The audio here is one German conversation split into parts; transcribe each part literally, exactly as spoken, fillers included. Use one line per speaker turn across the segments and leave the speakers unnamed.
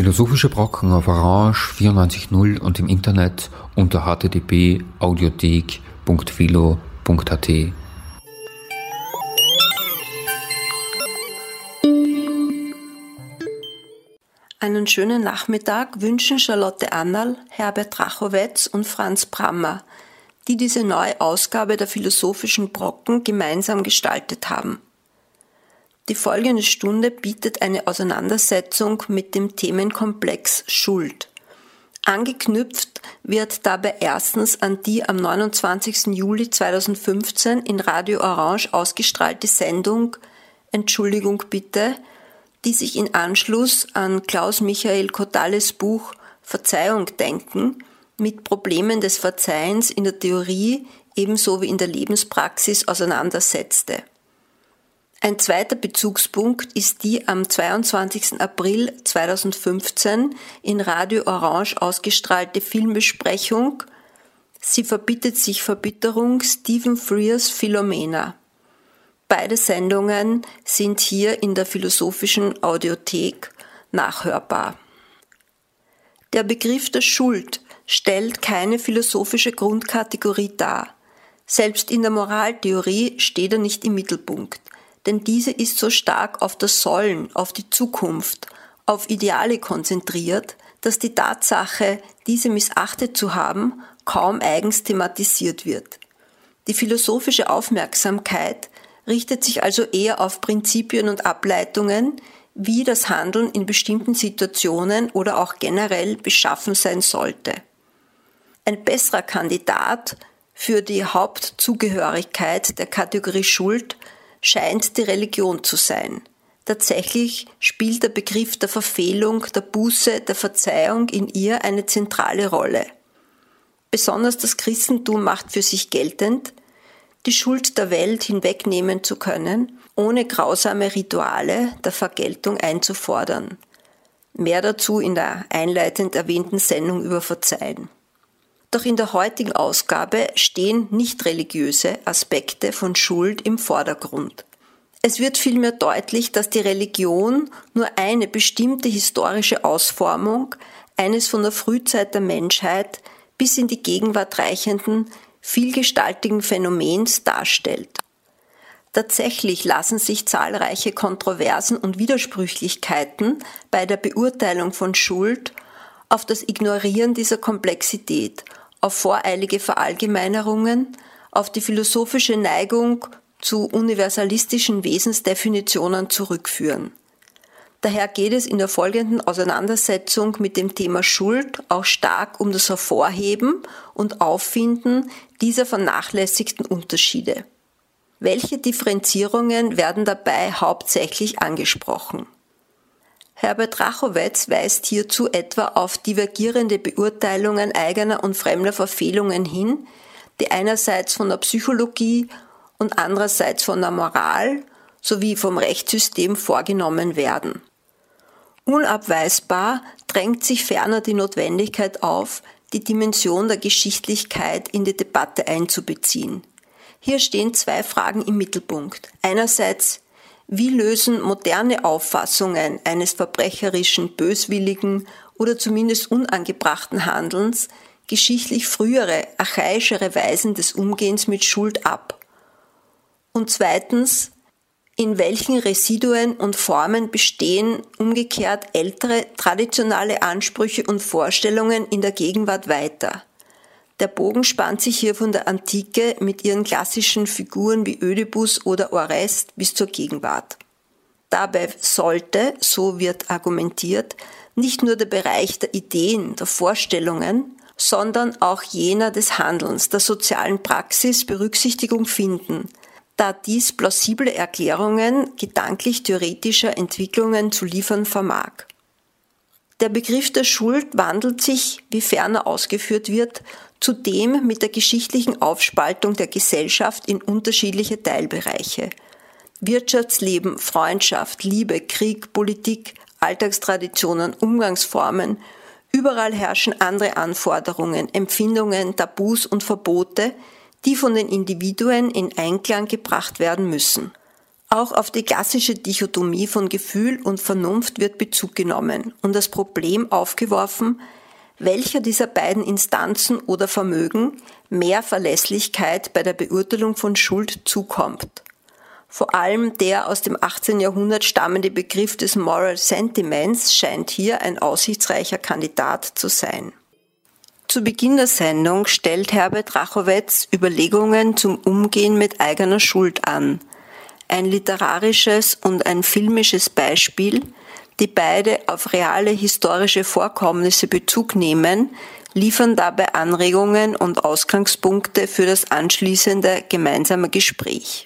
Philosophische Brocken auf Orange vierundneunzig Komma null und im Internet unter h t t p punkt audiothek punkt philo punkt a t.
Einen schönen Nachmittag wünschen Charlotte Annal, Herbert Drachowetz und Franz Brammer, die diese neue Ausgabe der Philosophischen Brocken gemeinsam gestaltet haben. Die folgende Stunde bietet eine Auseinandersetzung mit dem Themenkomplex Schuld. Angeknüpft wird dabei erstens an die am neunundzwanzigsten Juli zweitausendfünfzehn in Radio Orange ausgestrahlte Sendung Entschuldigung bitte, die sich in Anschluss an Klaus-Michael Kotalles Buch Verzeihung denken mit Problemen des Verzeihens in der Theorie ebenso wie in der Lebenspraxis auseinandersetzte. Ein zweiter Bezugspunkt ist die am zweiundzwanzigsten April zweitausendfünfzehn in Radio Orange ausgestrahlte Filmbesprechung Sie verbittet sich Verbitterung Stephen Frears Philomena. Beide Sendungen sind hier in der Philosophischen Audiothek nachhörbar. Der Begriff der Schuld stellt keine philosophische Grundkategorie dar. Selbst in der Moraltheorie steht er nicht im Mittelpunkt. Denn diese ist so stark auf das Sollen, auf die Zukunft, auf Ideale konzentriert, dass die Tatsache, diese missachtet zu haben, kaum eigens thematisiert wird. Die philosophische Aufmerksamkeit richtet sich also eher auf Prinzipien und Ableitungen, wie das Handeln in bestimmten Situationen oder auch generell beschaffen sein sollte. Ein besserer Kandidat für die Hauptzugehörigkeit der Kategorie Schuld scheint die Religion zu sein. Tatsächlich spielt der Begriff der Verfehlung, der Buße, der Verzeihung in ihr eine zentrale Rolle. Besonders das Christentum macht für sich geltend, die Schuld der Welt hinwegnehmen zu können, ohne grausame Rituale der Vergeltung einzufordern. Mehr dazu in der einleitend erwähnten Sendung über Verzeihen. Doch in der heutigen Ausgabe stehen nicht religiöse Aspekte von Schuld im Vordergrund. Es wird vielmehr deutlich, dass die Religion nur eine bestimmte historische Ausformung eines von der Frühzeit der Menschheit bis in die Gegenwart reichenden, vielgestaltigen Phänomens darstellt. Tatsächlich lassen sich zahlreiche Kontroversen und Widersprüchlichkeiten bei der Beurteilung von Schuld auf das Ignorieren dieser Komplexität, auf voreilige Verallgemeinerungen, auf die philosophische Neigung zu universalistischen Wesensdefinitionen zurückführen. Daher geht es in der folgenden Auseinandersetzung mit dem Thema Schuld auch stark um das Hervorheben und Auffinden dieser vernachlässigten Unterschiede. Welche Differenzierungen werden dabei hauptsächlich angesprochen? Herbert Drachowetz weist hierzu etwa auf divergierende Beurteilungen eigener und fremder Verfehlungen hin, die einerseits von der Psychologie und andererseits von der Moral sowie vom Rechtssystem vorgenommen werden. Unabweisbar drängt sich ferner die Notwendigkeit auf, die Dimension der Geschichtlichkeit in die Debatte einzubeziehen. Hier stehen zwei Fragen im Mittelpunkt. Einerseits, wie lösen moderne Auffassungen eines verbrecherischen, böswilligen oder zumindest unangebrachten Handelns geschichtlich frühere, archaischere Weisen des Umgehens mit Schuld ab? Und zweitens, in welchen Residuen und Formen bestehen umgekehrt ältere, traditionelle Ansprüche und Vorstellungen in der Gegenwart weiter? Der Bogen spannt sich hier von der Antike mit ihren klassischen Figuren wie Ödipus oder Orest bis zur Gegenwart. Dabei sollte, so wird argumentiert, nicht nur der Bereich der Ideen, der Vorstellungen, sondern auch jener des Handelns, der sozialen Praxis Berücksichtigung finden, da dies plausible Erklärungen gedanklich-theoretischer Entwicklungen zu liefern vermag. Der Begriff der Schuld wandelt sich, wie ferner ausgeführt wird, zudem mit der geschichtlichen Aufspaltung der Gesellschaft in unterschiedliche Teilbereiche. Wirtschaftsleben, Freundschaft, Liebe, Krieg, Politik, Alltagstraditionen, Umgangsformen, überall herrschen andere Anforderungen, Empfindungen, Tabus und Verbote, die von den Individuen in Einklang gebracht werden müssen. Auch auf die klassische Dichotomie von Gefühl und Vernunft wird Bezug genommen und das Problem aufgeworfen, welcher dieser beiden Instanzen oder Vermögen mehr Verlässlichkeit bei der Beurteilung von Schuld zukommt. Vor allem der aus dem achtzehnten Jahrhundert stammende Begriff des Moral Sentiments scheint hier ein aussichtsreicher Kandidat zu sein. Zu Beginn der Sendung stellt Herbert Rachowetz Überlegungen zum Umgehen mit eigener Schuld an. Ein literarisches und ein filmisches Beispiel, die beide auf reale historische Vorkommnisse Bezug nehmen, liefern dabei Anregungen und Ausgangspunkte für das anschließende gemeinsame Gespräch.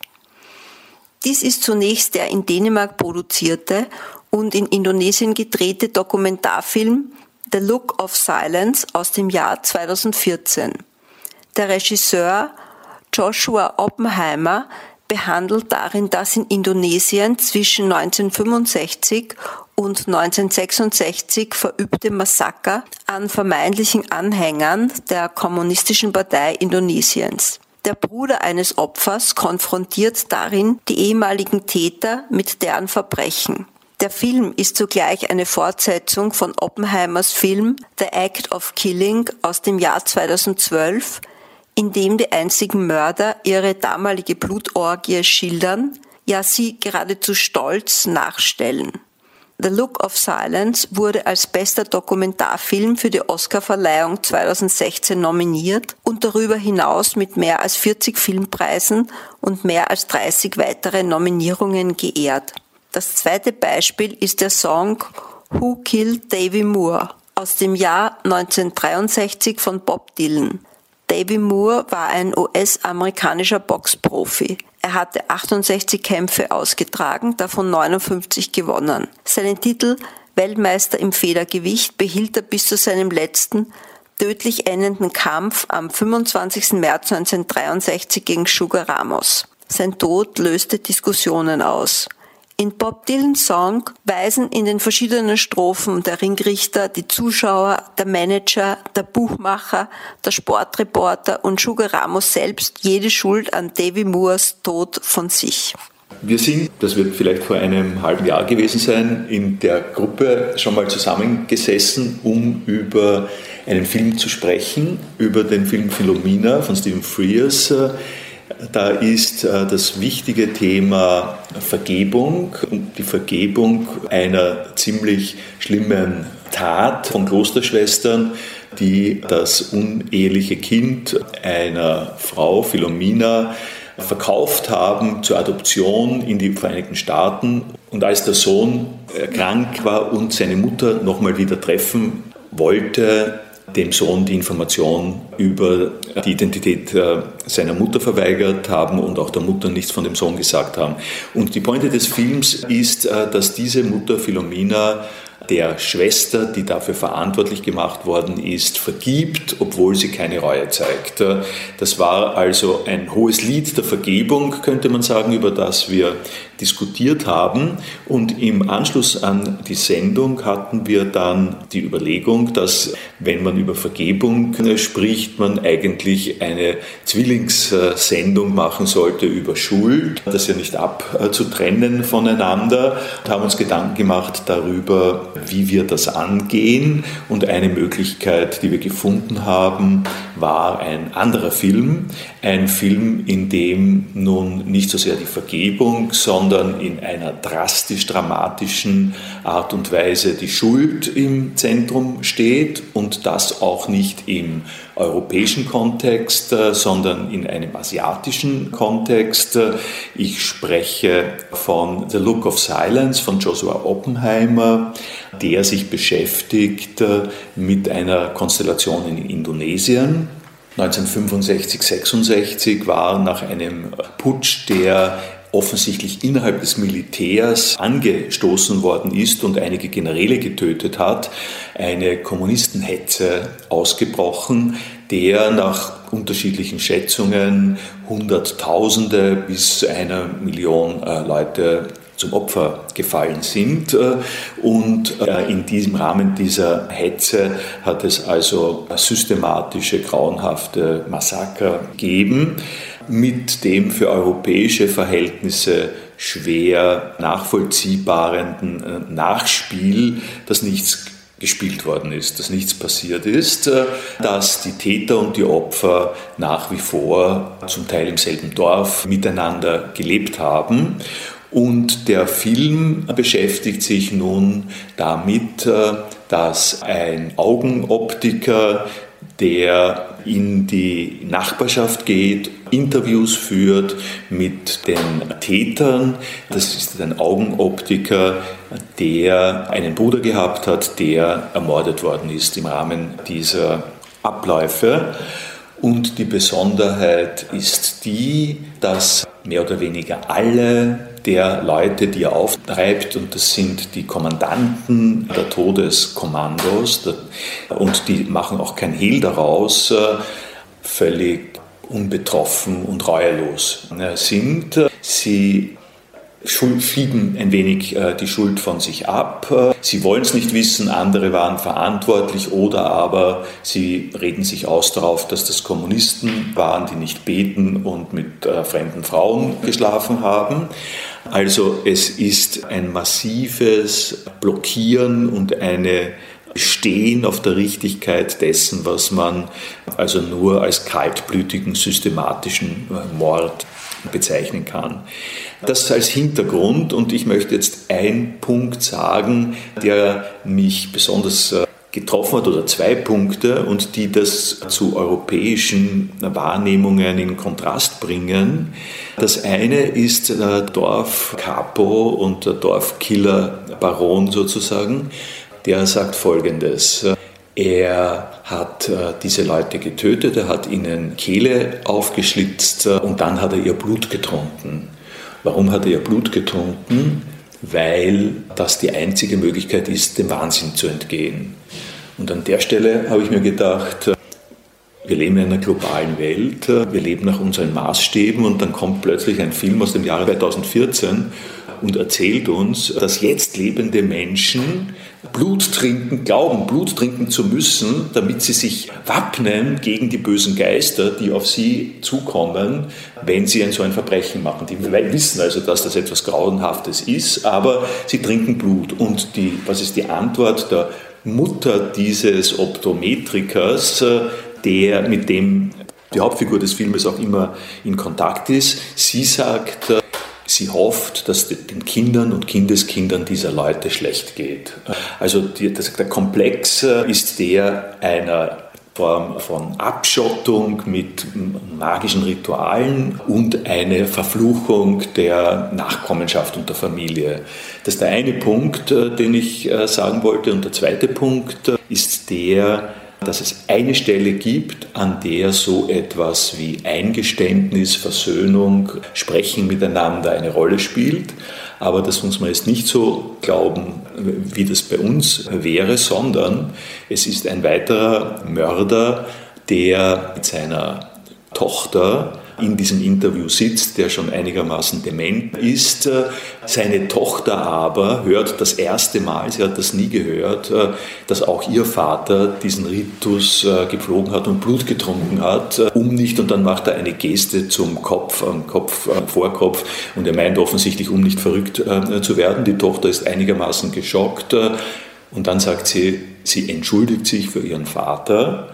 Dies ist zunächst der in Dänemark produzierte und in Indonesien gedrehte Dokumentarfilm The Look of Silence aus dem Jahr zweitausendvierzehn. Der Regisseur Joshua Oppenheimer behandelt darin das in Indonesien zwischen neunzehnhundertfünfundsechzig und neunzehnhundertsechsundsechzig verübte Massaker an vermeintlichen Anhängern der Kommunistischen Partei Indonesiens. Der Bruder eines Opfers konfrontiert darin die ehemaligen Täter mit deren Verbrechen. Der Film ist zugleich eine Fortsetzung von Oppenheimers Film The Act of Killing aus dem Jahr zweitausendzwölf, in dem die einzigen Mörder ihre damalige Blutorgie schildern, ja sie geradezu stolz nachstellen. The Look of Silence wurde als bester Dokumentarfilm für die Oscarverleihung zweitausendsechzehn nominiert und darüber hinaus mit mehr als vierzig Filmpreisen und mehr als dreißig weitere Nominierungen geehrt. Das zweite Beispiel ist der Song Who Killed Davy Moore aus dem Jahr neunzehnhundertdreiundsechzig von Bob Dylan. Davy Moore war ein U S-amerikanischer Boxprofi. Er hatte achtundsechzig Kämpfe ausgetragen, davon neunundfünfzig gewonnen. Seinen Titel Weltmeister im Federgewicht behielt er bis zu seinem letzten, tödlich endenden Kampf am fünfundzwanzigsten März neunzehnhundertdreiundsechzig gegen Sugar Ramos. Sein Tod löste Diskussionen aus. In Bob Dylans Song weisen in den verschiedenen Strophen der Ringrichter, die Zuschauer, der Manager, der Buchmacher, der Sportreporter und Sugar Ramos selbst jede Schuld an Davy Moores Tod von sich.
Wir sind, das wird vielleicht vor einem halben Jahr gewesen sein, in der Gruppe schon mal zusammengesessen, um über einen Film zu sprechen, über den Film Philomena von Stephen Frears. Da ist das wichtige Thema Vergebung und die Vergebung einer ziemlich schlimmen Tat von Klosterschwestern, die das uneheliche Kind einer Frau, Philomena, verkauft haben zur Adoption in die Vereinigten Staaten. Und als der Sohn krank war und seine Mutter nochmal wieder treffen wollte, dem Sohn die Information über die Identität seiner Mutter verweigert haben und auch der Mutter nichts von dem Sohn gesagt haben. Und die Pointe des Films ist, dass diese Mutter Philomena der Schwester, die dafür verantwortlich gemacht worden ist, vergibt, obwohl sie keine Reue zeigt. Das war also ein hohes Lied der Vergebung, könnte man sagen, über das wir diskutiert haben. Und im Anschluss an die Sendung hatten wir dann die Überlegung, dass, wenn man über Vergebung spricht, man eigentlich eine Zwillingssendung machen sollte über Schuld, das ja nicht abzutrennen voneinander, und haben uns Gedanken gemacht darüber, wie wir das angehen. Und eine Möglichkeit, die wir gefunden haben, war ein anderer Film. Ein Film, in dem nun nicht so sehr die Vergebung, sondern in einer drastisch dramatischen Art und Weise die Schuld im Zentrum steht, und das auch nicht im europäischen Kontext, sondern in einem asiatischen Kontext. Ich spreche von The Look of Silence von Joshua Oppenheimer, der sich beschäftigt mit einer Konstellation in Indonesien. neunzehnhundertfünfundsechzig sechsundsechzig war nach einem Putsch, der offensichtlich innerhalb des Militärs angestoßen worden ist und einige Generäle getötet hat, eine Kommunistenhetze ausgebrochen, der nach unterschiedlichen Schätzungen Hunderttausende bis einer Million Leute zum Opfer gefallen sind. Und in diesem Rahmen dieser Hetze hat es also systematische, grauenhafte Massaker gegeben, mit dem für europäische Verhältnisse schwer nachvollziehbaren Nachspiel, dass nichts gespielt worden ist, dass nichts passiert ist, dass die Täter und die Opfer nach wie vor zum Teil im selben Dorf miteinander gelebt haben. Und der Film beschäftigt sich nun damit, dass ein Augenoptiker, der in die Nachbarschaft geht, Interviews führt mit den Tätern. Das ist ein Augenoptiker, der einen Bruder gehabt hat, der ermordet worden ist im Rahmen dieser Abläufe. Und die Besonderheit ist die, dass mehr oder weniger alle der Leute, die er auftreibt, und das sind die Kommandanten der Todeskommandos, und die machen auch kein Hehl daraus, völlig unbetroffen und reuelos sind. Sie schieben ein wenig die Schuld von sich ab. Sie wollen es nicht wissen, andere waren verantwortlich, oder aber sie reden sich aus darauf, dass das Kommunisten waren, die nicht beten und mit fremden Frauen geschlafen haben. Also es ist ein massives Blockieren und eine Stehen auf der Richtigkeit dessen, was man also nur als kaltblütigen, systematischen Mord bezeichnen kann. Das als Hintergrund, und ich möchte jetzt einen Punkt sagen, der mich besonders getroffen hat, oder zwei Punkte, und die das zu europäischen Wahrnehmungen in Kontrast bringen. Das eine ist der Dorfkapo und der Dorfkiller-Baron sozusagen, der sagt Folgendes: Er hat diese Leute getötet, er hat ihnen Kehle aufgeschlitzt und dann hat er ihr Blut getrunken. Warum hat er ihr Blut getrunken? Weil das die einzige Möglichkeit ist, dem Wahnsinn zu entgehen. Und an der Stelle habe ich mir gedacht, wir leben in einer globalen Welt, wir leben nach unseren Maßstäben, und dann kommt plötzlich ein Film aus dem Jahre zweitausendvierzehn und erzählt uns, dass jetzt lebende Menschen Blut trinken, glauben, Blut trinken zu müssen, damit sie sich wappnen gegen die bösen Geister, die auf sie zukommen, wenn sie ein so ein Verbrechen machen. Die wissen also, dass das etwas Grauenhaftes ist, aber sie trinken Blut. Und die, was ist die Antwort der Mutter dieses Optometrikers, der mit dem die Hauptfigur des Filmes auch immer in Kontakt ist? Sie sagt, sie hofft, dass den Kindern und Kindeskindern dieser Leute schlecht geht. Also die, das, der Komplex ist der einer Form von Abschottung mit magischen Ritualen und eine Verfluchung der Nachkommenschaft und der Familie. Das ist der eine Punkt, den ich sagen wollte. Und der zweite Punkt ist der, dass es eine Stelle gibt, an der so etwas wie Eingeständnis, Versöhnung, Sprechen miteinander eine Rolle spielt. Aber das muss man jetzt nicht so glauben, wie das bei uns wäre, sondern es ist ein weiterer Mörder, der mit seiner Tochter in diesem Interview sitzt, der schon einigermaßen dement ist. Seine Tochter aber hört das erste Mal, sie hat das nie gehört, dass auch ihr Vater diesen Ritus gepflogen hat und Blut getrunken hat, um nicht, und dann macht er eine Geste zum Kopf, am Kopf, am Vorkopf, und er meint offensichtlich, um nicht verrückt zu werden. Die Tochter ist einigermaßen geschockt, und dann sagt sie, sie entschuldigt sich für ihren Vater.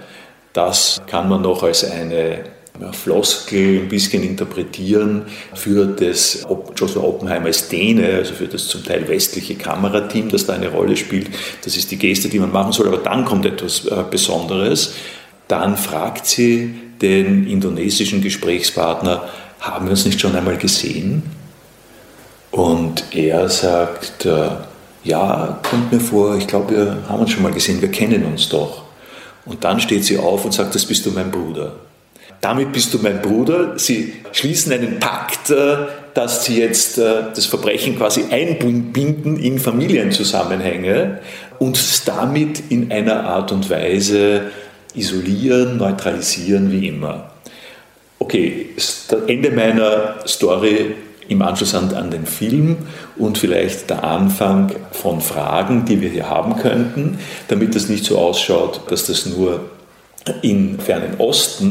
Das kann man noch als eine Floskel ein bisschen interpretieren für das Joshua Oppenheimers Däne, also für das zum Teil westliche Kamerateam, das da eine Rolle spielt. Das ist die Geste, die man machen soll, aber dann kommt etwas Besonderes. Dann fragt sie den indonesischen Gesprächspartner, haben wir uns nicht schon einmal gesehen? Und er sagt, ja, kommt mir vor, ich glaube, wir haben uns schon mal gesehen, wir kennen uns doch. Und dann steht sie auf und sagt, das bist du mein Bruder. Damit bist du mein Bruder. Sie schließen einen Pakt, dass sie jetzt das Verbrechen quasi einbinden in Familienzusammenhänge und es damit in einer Art und Weise isolieren, neutralisieren, wie immer. Okay, das Ende meiner Story im Anschluss an, an den Film und vielleicht der Anfang von Fragen, die wir hier haben könnten, damit es nicht so ausschaut, dass das nur im Fernen Osten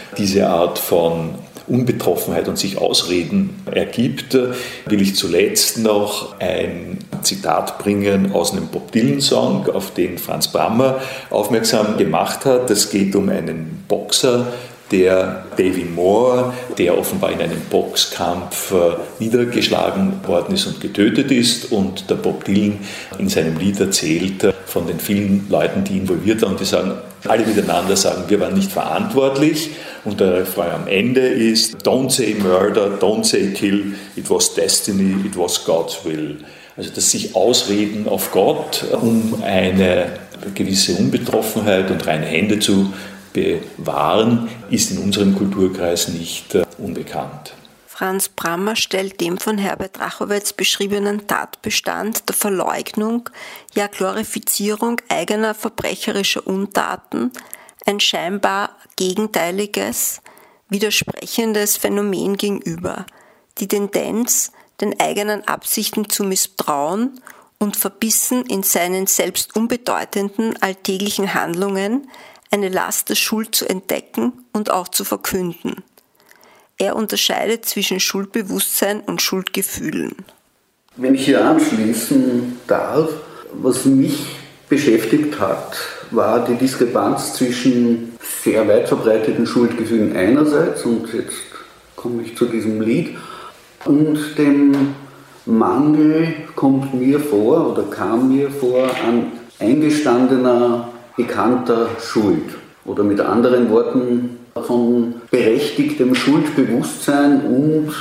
diese Art von Unbetroffenheit und sich Ausreden ergibt, will ich zuletzt noch ein Zitat bringen aus einem Bob Dylan-Song, auf den Franz Brammer aufmerksam gemacht hat. Es geht um einen Boxer, der Davy Moore, der offenbar in einem Boxkampf niedergeschlagen worden ist und getötet ist. Und der Bob Dylan in seinem Lied erzählt von den vielen Leuten, die involviert waren. Und die sagen, alle miteinander sagen, wir waren nicht verantwortlich. Und der Refrain am Ende ist, don't say murder, don't say kill, it was destiny, it was God's will. Also das sich Ausreden auf Gott, um eine gewisse Unbetroffenheit und reine Hände zu bewahren, ist in unserem Kulturkreis nicht uh, unbekannt.
Franz Brammer stellt dem von Herbert Drachowetz beschriebenen Tatbestand der Verleugnung, ja Glorifizierung eigener verbrecherischer Untaten ein scheinbar gegenteiliges, widersprechendes Phänomen gegenüber, die Tendenz, den eigenen Absichten zu misstrauen und verbissen in seinen selbst unbedeutenden alltäglichen Handlungen eine Last der Schuld zu entdecken und auch zu verkünden. Er unterscheidet zwischen Schuldbewusstsein und Schuldgefühlen.
Wenn ich hier anschließen darf, was mich beschäftigt hat, war die Diskrepanz zwischen sehr weit verbreiteten Schuldgefühlen einerseits, und jetzt komme ich zu diesem Lied, und dem Mangel, kommt mir vor oder kam mir vor, an eingestandener, bekannter Schuld. Oder mit anderen Worten, von berechtigtem Schuldbewusstsein und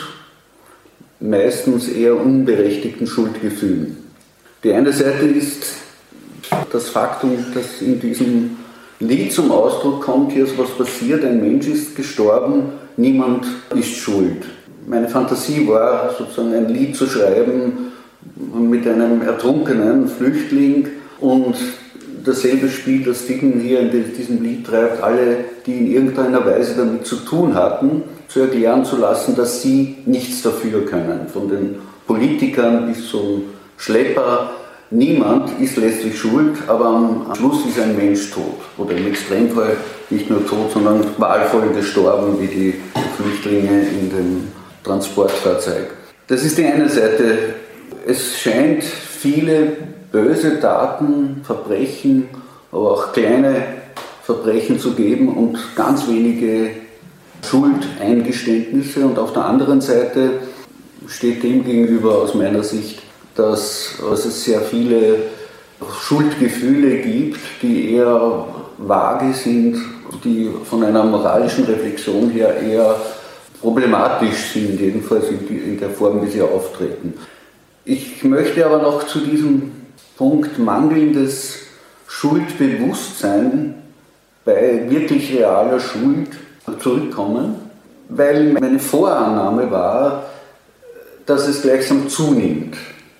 meistens eher unberechtigten Schuldgefühlen. Die eine Seite ist das Faktum, das in diesem Lied zum Ausdruck kommt, hier ist was passiert, ein Mensch ist gestorben, niemand ist schuld. Meine Fantasie war, sozusagen ein Lied zu schreiben mit einem ertrunkenen Flüchtling, und dasselbe Spiel, das Dylan hier in diesem Lied treibt, alle, die in irgendeiner Weise damit zu tun hatten, zu erklären zu lassen, dass sie nichts dafür können. Von den Politikern bis zum Schlepper, niemand ist letztlich schuld, aber am Schluss ist ein Mensch tot. Oder im Extremfall nicht nur tot, sondern qualvoll gestorben, wie die Flüchtlinge in dem Transportfahrzeug. Das ist die eine Seite. Es scheint viele böse Taten, Verbrechen, aber auch kleine Verbrechen zu geben und ganz wenige Schuldeingeständnisse. Und auf der anderen Seite steht dem gegenüber aus meiner Sicht, dass es sehr viele Schuldgefühle gibt, die eher vage sind, die von einer moralischen Reflexion her eher problematisch sind, jedenfalls in der Form, wie sie auftreten. Ich möchte aber noch zu diesem Punkt mangelndes Schuldbewusstsein bei wirklich realer Schuld zurückkommen, weil meine Vorannahme war, dass es gleichsam zunimmt.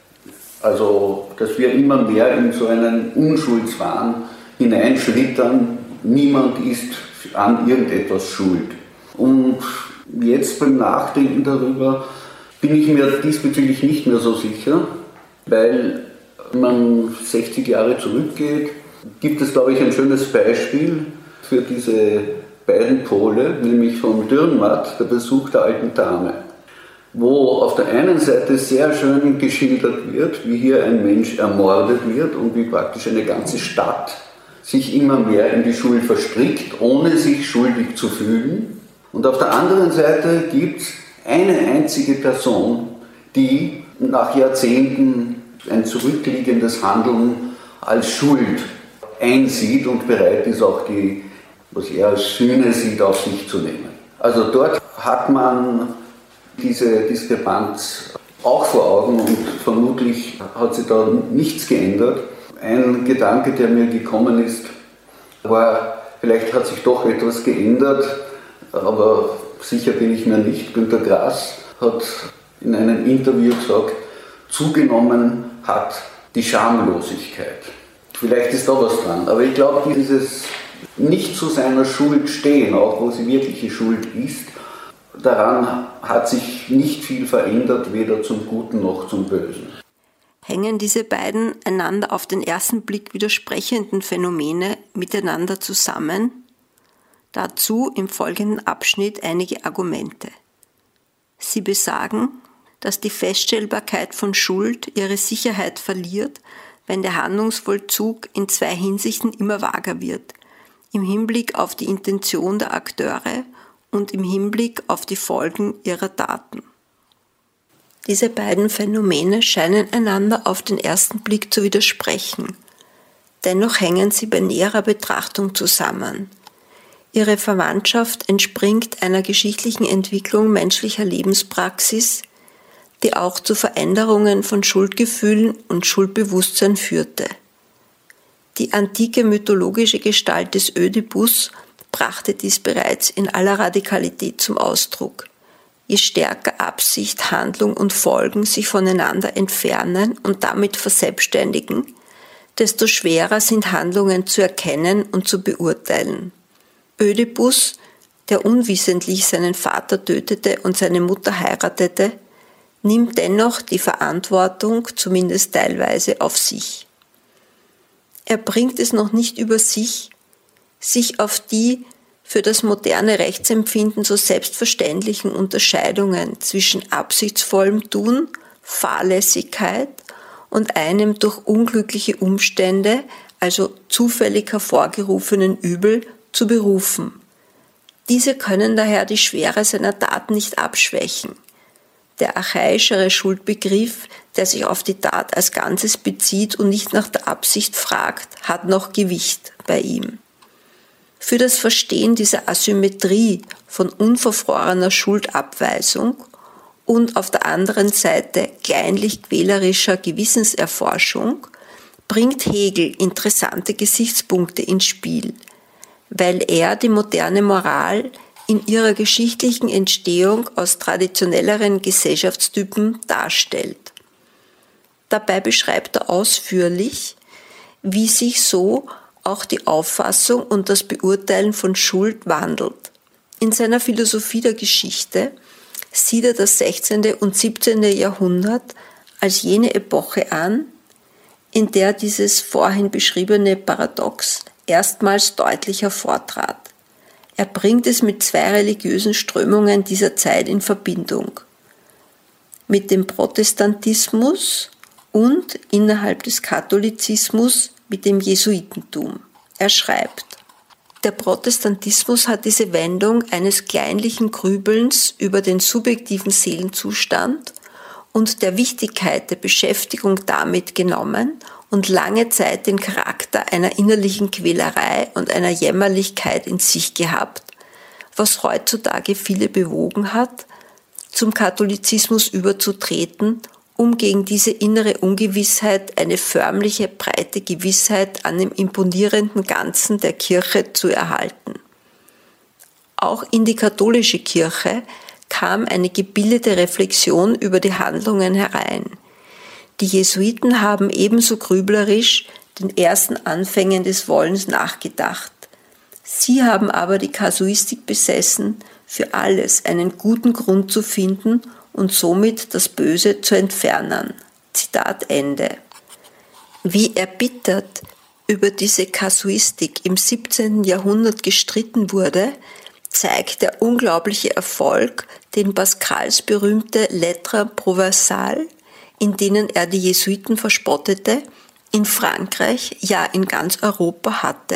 Also, dass wir immer mehr in so einen Unschuldswahn hineinschlittern, niemand ist an irgendetwas schuld. Und jetzt beim Nachdenken darüber bin ich mir diesbezüglich nicht mehr so sicher, weil wenn man sechzig Jahre zurückgeht, gibt es, glaube ich, ein schönes Beispiel für diese beiden Pole, nämlich von Dürrenmatt, der Besuch der alten Dame, wo auf der einen Seite sehr schön geschildert wird, wie hier ein Mensch ermordet wird und wie praktisch eine ganze Stadt sich immer mehr in die Schuld verstrickt, ohne sich schuldig zu fühlen. Und auf der anderen Seite gibt es eine einzige Person, die nach Jahrzehnten ein zurückliegendes Handeln als Schuld einsieht und bereit ist, auch die, was er als Sühne sieht, auf sich zu nehmen. Also dort hat man diese Diskrepanz auch vor Augen und vermutlich hat sich da nichts geändert. Ein Gedanke, der mir gekommen ist, war, vielleicht hat sich doch etwas geändert, aber sicher bin ich mir nicht. Günter Grass hat in einem Interview gesagt, zugenommen hat die Schamlosigkeit. Vielleicht ist da was dran, aber ich glaube, dieses nicht zu seiner Schuld stehen, auch wo sie wirkliche Schuld ist, daran hat sich nicht viel verändert, weder zum Guten noch zum Bösen.
Hängen diese beiden einander auf den ersten Blick widersprechenden Phänomene miteinander zusammen? Dazu im folgenden Abschnitt einige Argumente. Sie besagen, dass die Feststellbarkeit von Schuld ihre Sicherheit verliert, wenn der Handlungsvollzug in zwei Hinsichten immer vager wird, im Hinblick auf die Intention der Akteure und im Hinblick auf die Folgen ihrer Taten. Diese beiden Phänomene scheinen einander auf den ersten Blick zu widersprechen. Dennoch hängen sie bei näherer Betrachtung zusammen. Ihre Verwandtschaft entspringt einer geschichtlichen Entwicklung menschlicher Lebenspraxis, die auch zu Veränderungen von Schuldgefühlen und Schuldbewusstsein führte. Die antike mythologische Gestalt des Ödipus brachte dies bereits in aller Radikalität zum Ausdruck. Je stärker Absicht, Handlung und Folgen sich voneinander entfernen und damit verselbstständigen, desto schwerer sind Handlungen zu erkennen und zu beurteilen. Ödipus, der unwissentlich seinen Vater tötete und seine Mutter heiratete, nimmt dennoch die Verantwortung, zumindest teilweise, auf sich. Er bringt es noch nicht über sich, sich auf die für das moderne Rechtsempfinden so selbstverständlichen Unterscheidungen zwischen absichtsvollem Tun, Fahrlässigkeit und einem durch unglückliche Umstände, also zufällig hervorgerufenen Übel, zu berufen. Diese können daher die Schwere seiner Tat nicht abschwächen. Der archaischere Schuldbegriff, der sich auf die Tat als Ganzes bezieht und nicht nach der Absicht fragt, hat noch Gewicht bei ihm. Für das Verstehen dieser Asymmetrie von unverfrorener Schuldabweisung und auf der anderen Seite kleinlich-quälerischer Gewissenserforschung bringt Hegel interessante Gesichtspunkte ins Spiel, weil er die moderne Moral in ihrer geschichtlichen Entstehung aus traditionelleren Gesellschaftstypen darstellt. Dabei beschreibt er ausführlich, wie sich so auch die Auffassung und das Beurteilen von Schuld wandelt. In seiner Philosophie der Geschichte sieht er das sechzehnte und siebzehnte Jahrhundert als jene Epoche an, in der dieses vorhin beschriebene Paradox erstmals deutlich hervortrat. Er bringt es mit zwei religiösen Strömungen dieser Zeit in Verbindung. Mit dem Protestantismus und innerhalb des Katholizismus mit dem Jesuitentum. Er schreibt: Der Protestantismus hat diese Wendung eines kleinlichen Grübelns über den subjektiven Seelenzustand und der Wichtigkeit der Beschäftigung damit genommen und lange Zeit den Charakter einer innerlichen Quälerei und einer Jämmerlichkeit in sich gehabt, was heutzutage viele bewogen hat, zum Katholizismus überzutreten, um gegen diese innere Ungewissheit eine förmliche, breite Gewissheit an dem imponierenden Ganzen der Kirche zu erhalten. Auch in die katholische Kirche kam eine gebildete Reflexion über die Handlungen herein. Die Jesuiten haben ebenso grüblerisch den ersten Anfängen des Wollens nachgedacht. Sie haben aber die Kasuistik besessen, für alles einen guten Grund zu finden und somit das Böse zu entfernen. Zitat Ende. Wie erbittert über diese Kasuistik im siebzehnten Jahrhundert gestritten wurde, zeigt der unglaubliche Erfolg, den Pascals berühmte Lettres Provençales, in denen er die Jesuiten verspottete, in Frankreich, ja in ganz Europa hatte.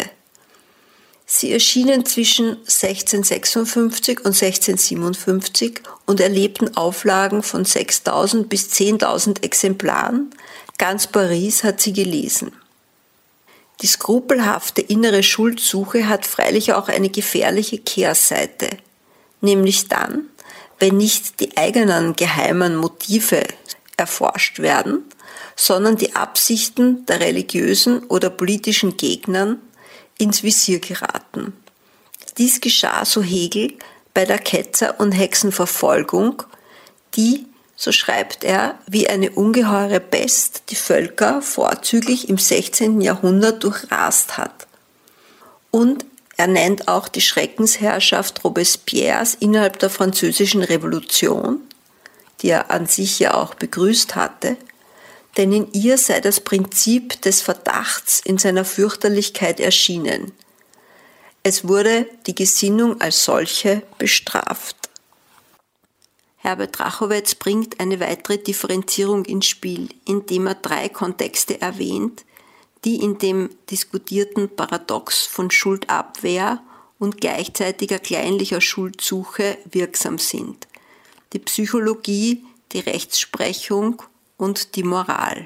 Sie erschienen zwischen sechzehnhundertsechsundfünfzig und sechzehnhundertsiebenundfünfzig und erlebten Auflagen von sechstausend bis zehntausend Exemplaren. Ganz Paris hat sie gelesen. Die skrupelhafte innere Schuldsuche hat freilich auch eine gefährliche Kehrseite, nämlich dann, wenn nicht die eigenen geheimen Motive erforscht werden, sondern die Absichten der religiösen oder politischen Gegnern ins Visier geraten. Dies geschah, so Hegel, bei der Ketzer- und Hexenverfolgung, die, so schreibt er, wie eine ungeheure Pest die Völker vorzüglich im sechzehnten Jahrhundert durchrast hat. Und er nennt auch die Schreckensherrschaft Robespierres innerhalb der Französischen Revolution, die er an sich ja auch begrüßt hatte, denn in ihr sei das Prinzip des Verdachts in seiner Fürchterlichkeit erschienen. Es wurde die Gesinnung als solche bestraft. Herbert Drachowetz bringt eine weitere Differenzierung ins Spiel, indem er drei Kontexte erwähnt, die in dem diskutierten Paradox von Schuldabwehr und gleichzeitiger kleinlicher Schuldsuche wirksam sind: die Psychologie, die Rechtsprechung und die Moral.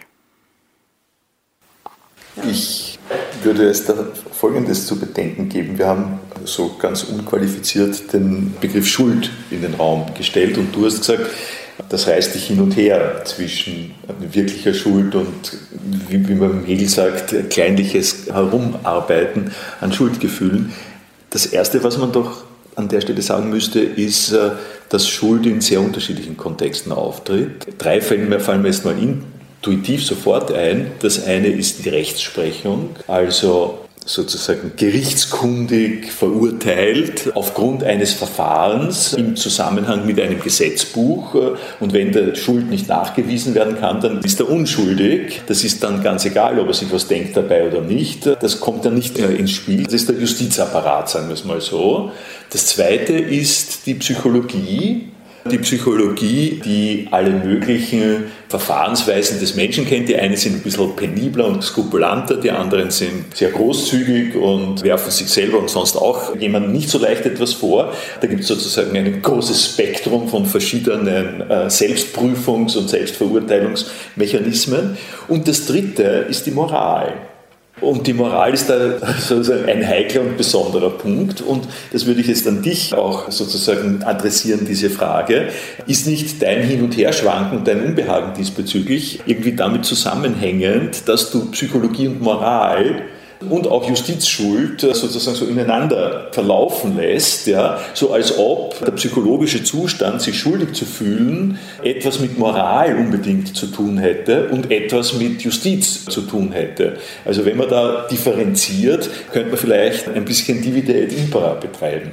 Ich würde es da Folgendes zu bedenken geben. Wir haben so ganz unqualifiziert den Begriff Schuld in den Raum gestellt und du hast gesagt, das reißt dich hin und her zwischen wirklicher Schuld und, wie man im Hegel sagt, kleinliches Herumarbeiten an Schuldgefühlen. Das Erste, was man doch an der Stelle sagen müsste, ist, dass Schuld in sehr unterschiedlichen Kontexten auftritt. Drei Fälle fallen mir jetzt mal intuitiv sofort ein. Das eine ist die Rechtsprechung, also sozusagen gerichtskundig verurteilt aufgrund eines Verfahrens im Zusammenhang mit einem Gesetzbuch, und wenn der Schuld nicht nachgewiesen werden kann, dann ist er unschuldig. Das ist dann ganz egal, ob er sich was denkt dabei oder nicht. Das kommt dann nicht ins Spiel. Das ist der Justizapparat, sagen wir es mal so. Das zweite ist die Psychologie. Die Psychologie, die alle möglichen Verfahrensweisen des Menschen kennt. Die einen sind ein bisschen penibler und skrupulanter, die anderen sind sehr großzügig und werfen sich selber und sonst auch jemandem nicht so leicht etwas vor. Da gibt es sozusagen ein großes Spektrum von verschiedenen äh, Selbstprüfungs- und Selbstverurteilungsmechanismen. Und das dritte ist die Moral. Und die Moral ist da sozusagen ein heikler und besonderer Punkt, und das würde ich jetzt an dich auch sozusagen adressieren, diese Frage. Ist nicht dein Hin- und Herschwanken und dein Unbehagen diesbezüglich irgendwie damit zusammenhängend, dass du Psychologie und Moral und auch Justizschuld sozusagen so ineinander verlaufen lässt, ja, so als ob der psychologische Zustand, sich schuldig zu fühlen, etwas mit Moral unbedingt zu tun hätte und etwas mit Justiz zu tun hätte. Also wenn man da differenziert, könnte man vielleicht ein bisschen Divide et Impera betreiben.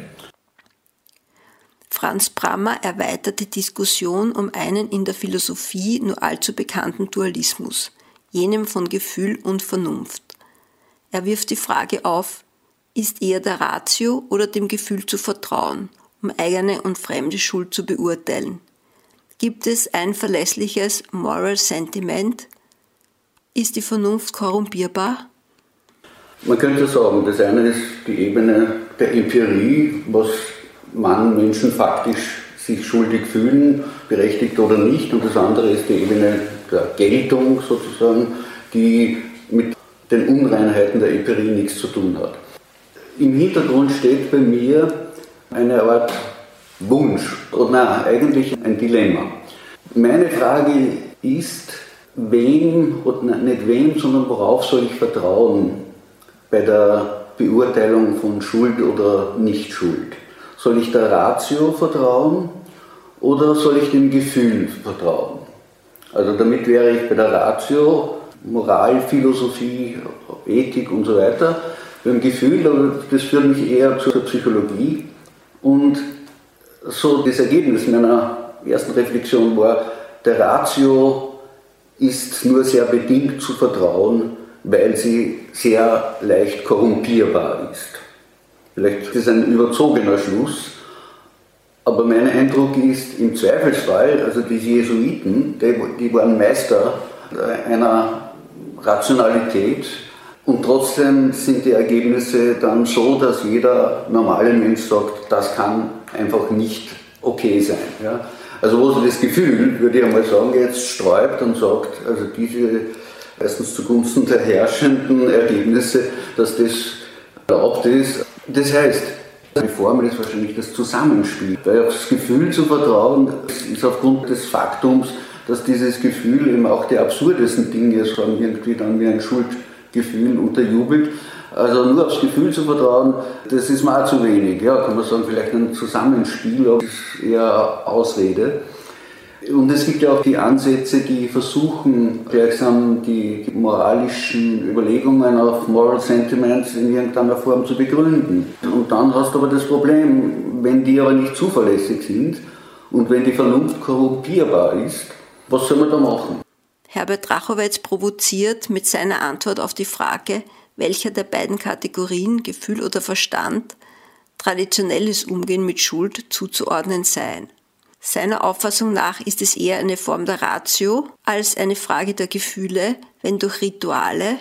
Franz Brammer erweitert die Diskussion um einen in der Philosophie nur allzu bekannten Dualismus, jenem von Gefühl und Vernunft. Er wirft die Frage auf, ist eher der Ratio oder dem Gefühl zu vertrauen, um eigene und fremde Schuld zu beurteilen? Gibt es ein verlässliches Moral Sentiment? Ist die Vernunft korrumpierbar?
Man könnte sagen, das eine ist die Ebene der Empirie, was man Menschen faktisch sich schuldig fühlen, berechtigt oder nicht, und das andere ist die Ebene der Geltung sozusagen, die mit den Unreinheiten der Empirie nichts zu tun hat. Im Hintergrund steht bei mir eine Art Wunsch, oder nein, eigentlich ein Dilemma. Meine Frage ist, wem, oder nicht wem, sondern worauf soll ich vertrauen bei der Beurteilung von Schuld oder Nichtschuld? Soll ich der Ratio vertrauen oder soll ich dem Gefühl vertrauen? Also damit wäre ich bei der Ratio, Moral, Philosophie, Ethik und so weiter. Beim Gefühl, das führt mich eher zur Psychologie. Und so das Ergebnis meiner ersten Reflexion war, der Ratio ist nur sehr bedingt zu vertrauen, weil sie sehr leicht korrumpierbar ist. Vielleicht ist das ein überzogener Schluss, aber mein Eindruck ist, im Zweifelsfall, also die Jesuiten, die, die waren Meister einer Rationalität, und trotzdem sind die Ergebnisse dann so, dass jeder normale Mensch sagt, das kann einfach nicht okay sein. Ja? Also wo so das Gefühl, würde ich einmal sagen, jetzt sträubt und sagt, also diese erstens zugunsten der herrschenden Ergebnisse, dass das erlaubt ist. Das heißt, die Formel ist wahrscheinlich das Zusammenspiel, weil auf das Gefühl zu vertrauen ist aufgrund des Faktums, dass dieses Gefühl eben auch die absurdesten Dinge sagen, irgendwie dann wie ein Schuldgefühl unterjubelt. Also nur aufs Gefühl zu vertrauen, das ist mir auch zu wenig. Ja, kann man sagen, vielleicht ein Zusammenspiel, aber das ist eher Ausrede. Und es gibt ja auch die Ansätze, die versuchen, gleichsam die moralischen Überlegungen auf Moral Sentiments in irgendeiner Form zu begründen. Und dann hast du aber das Problem, wenn die aber nicht zuverlässig sind und wenn die Vernunft korrumpierbar ist, was soll man da machen?
Herbert Drachowetz provoziert mit seiner Antwort auf die Frage, welcher der beiden Kategorien, Gefühl oder Verstand, traditionelles Umgehen mit Schuld zuzuordnen seien. Seiner Auffassung nach ist es eher eine Form der Ratio als eine Frage der Gefühle, wenn durch Rituale,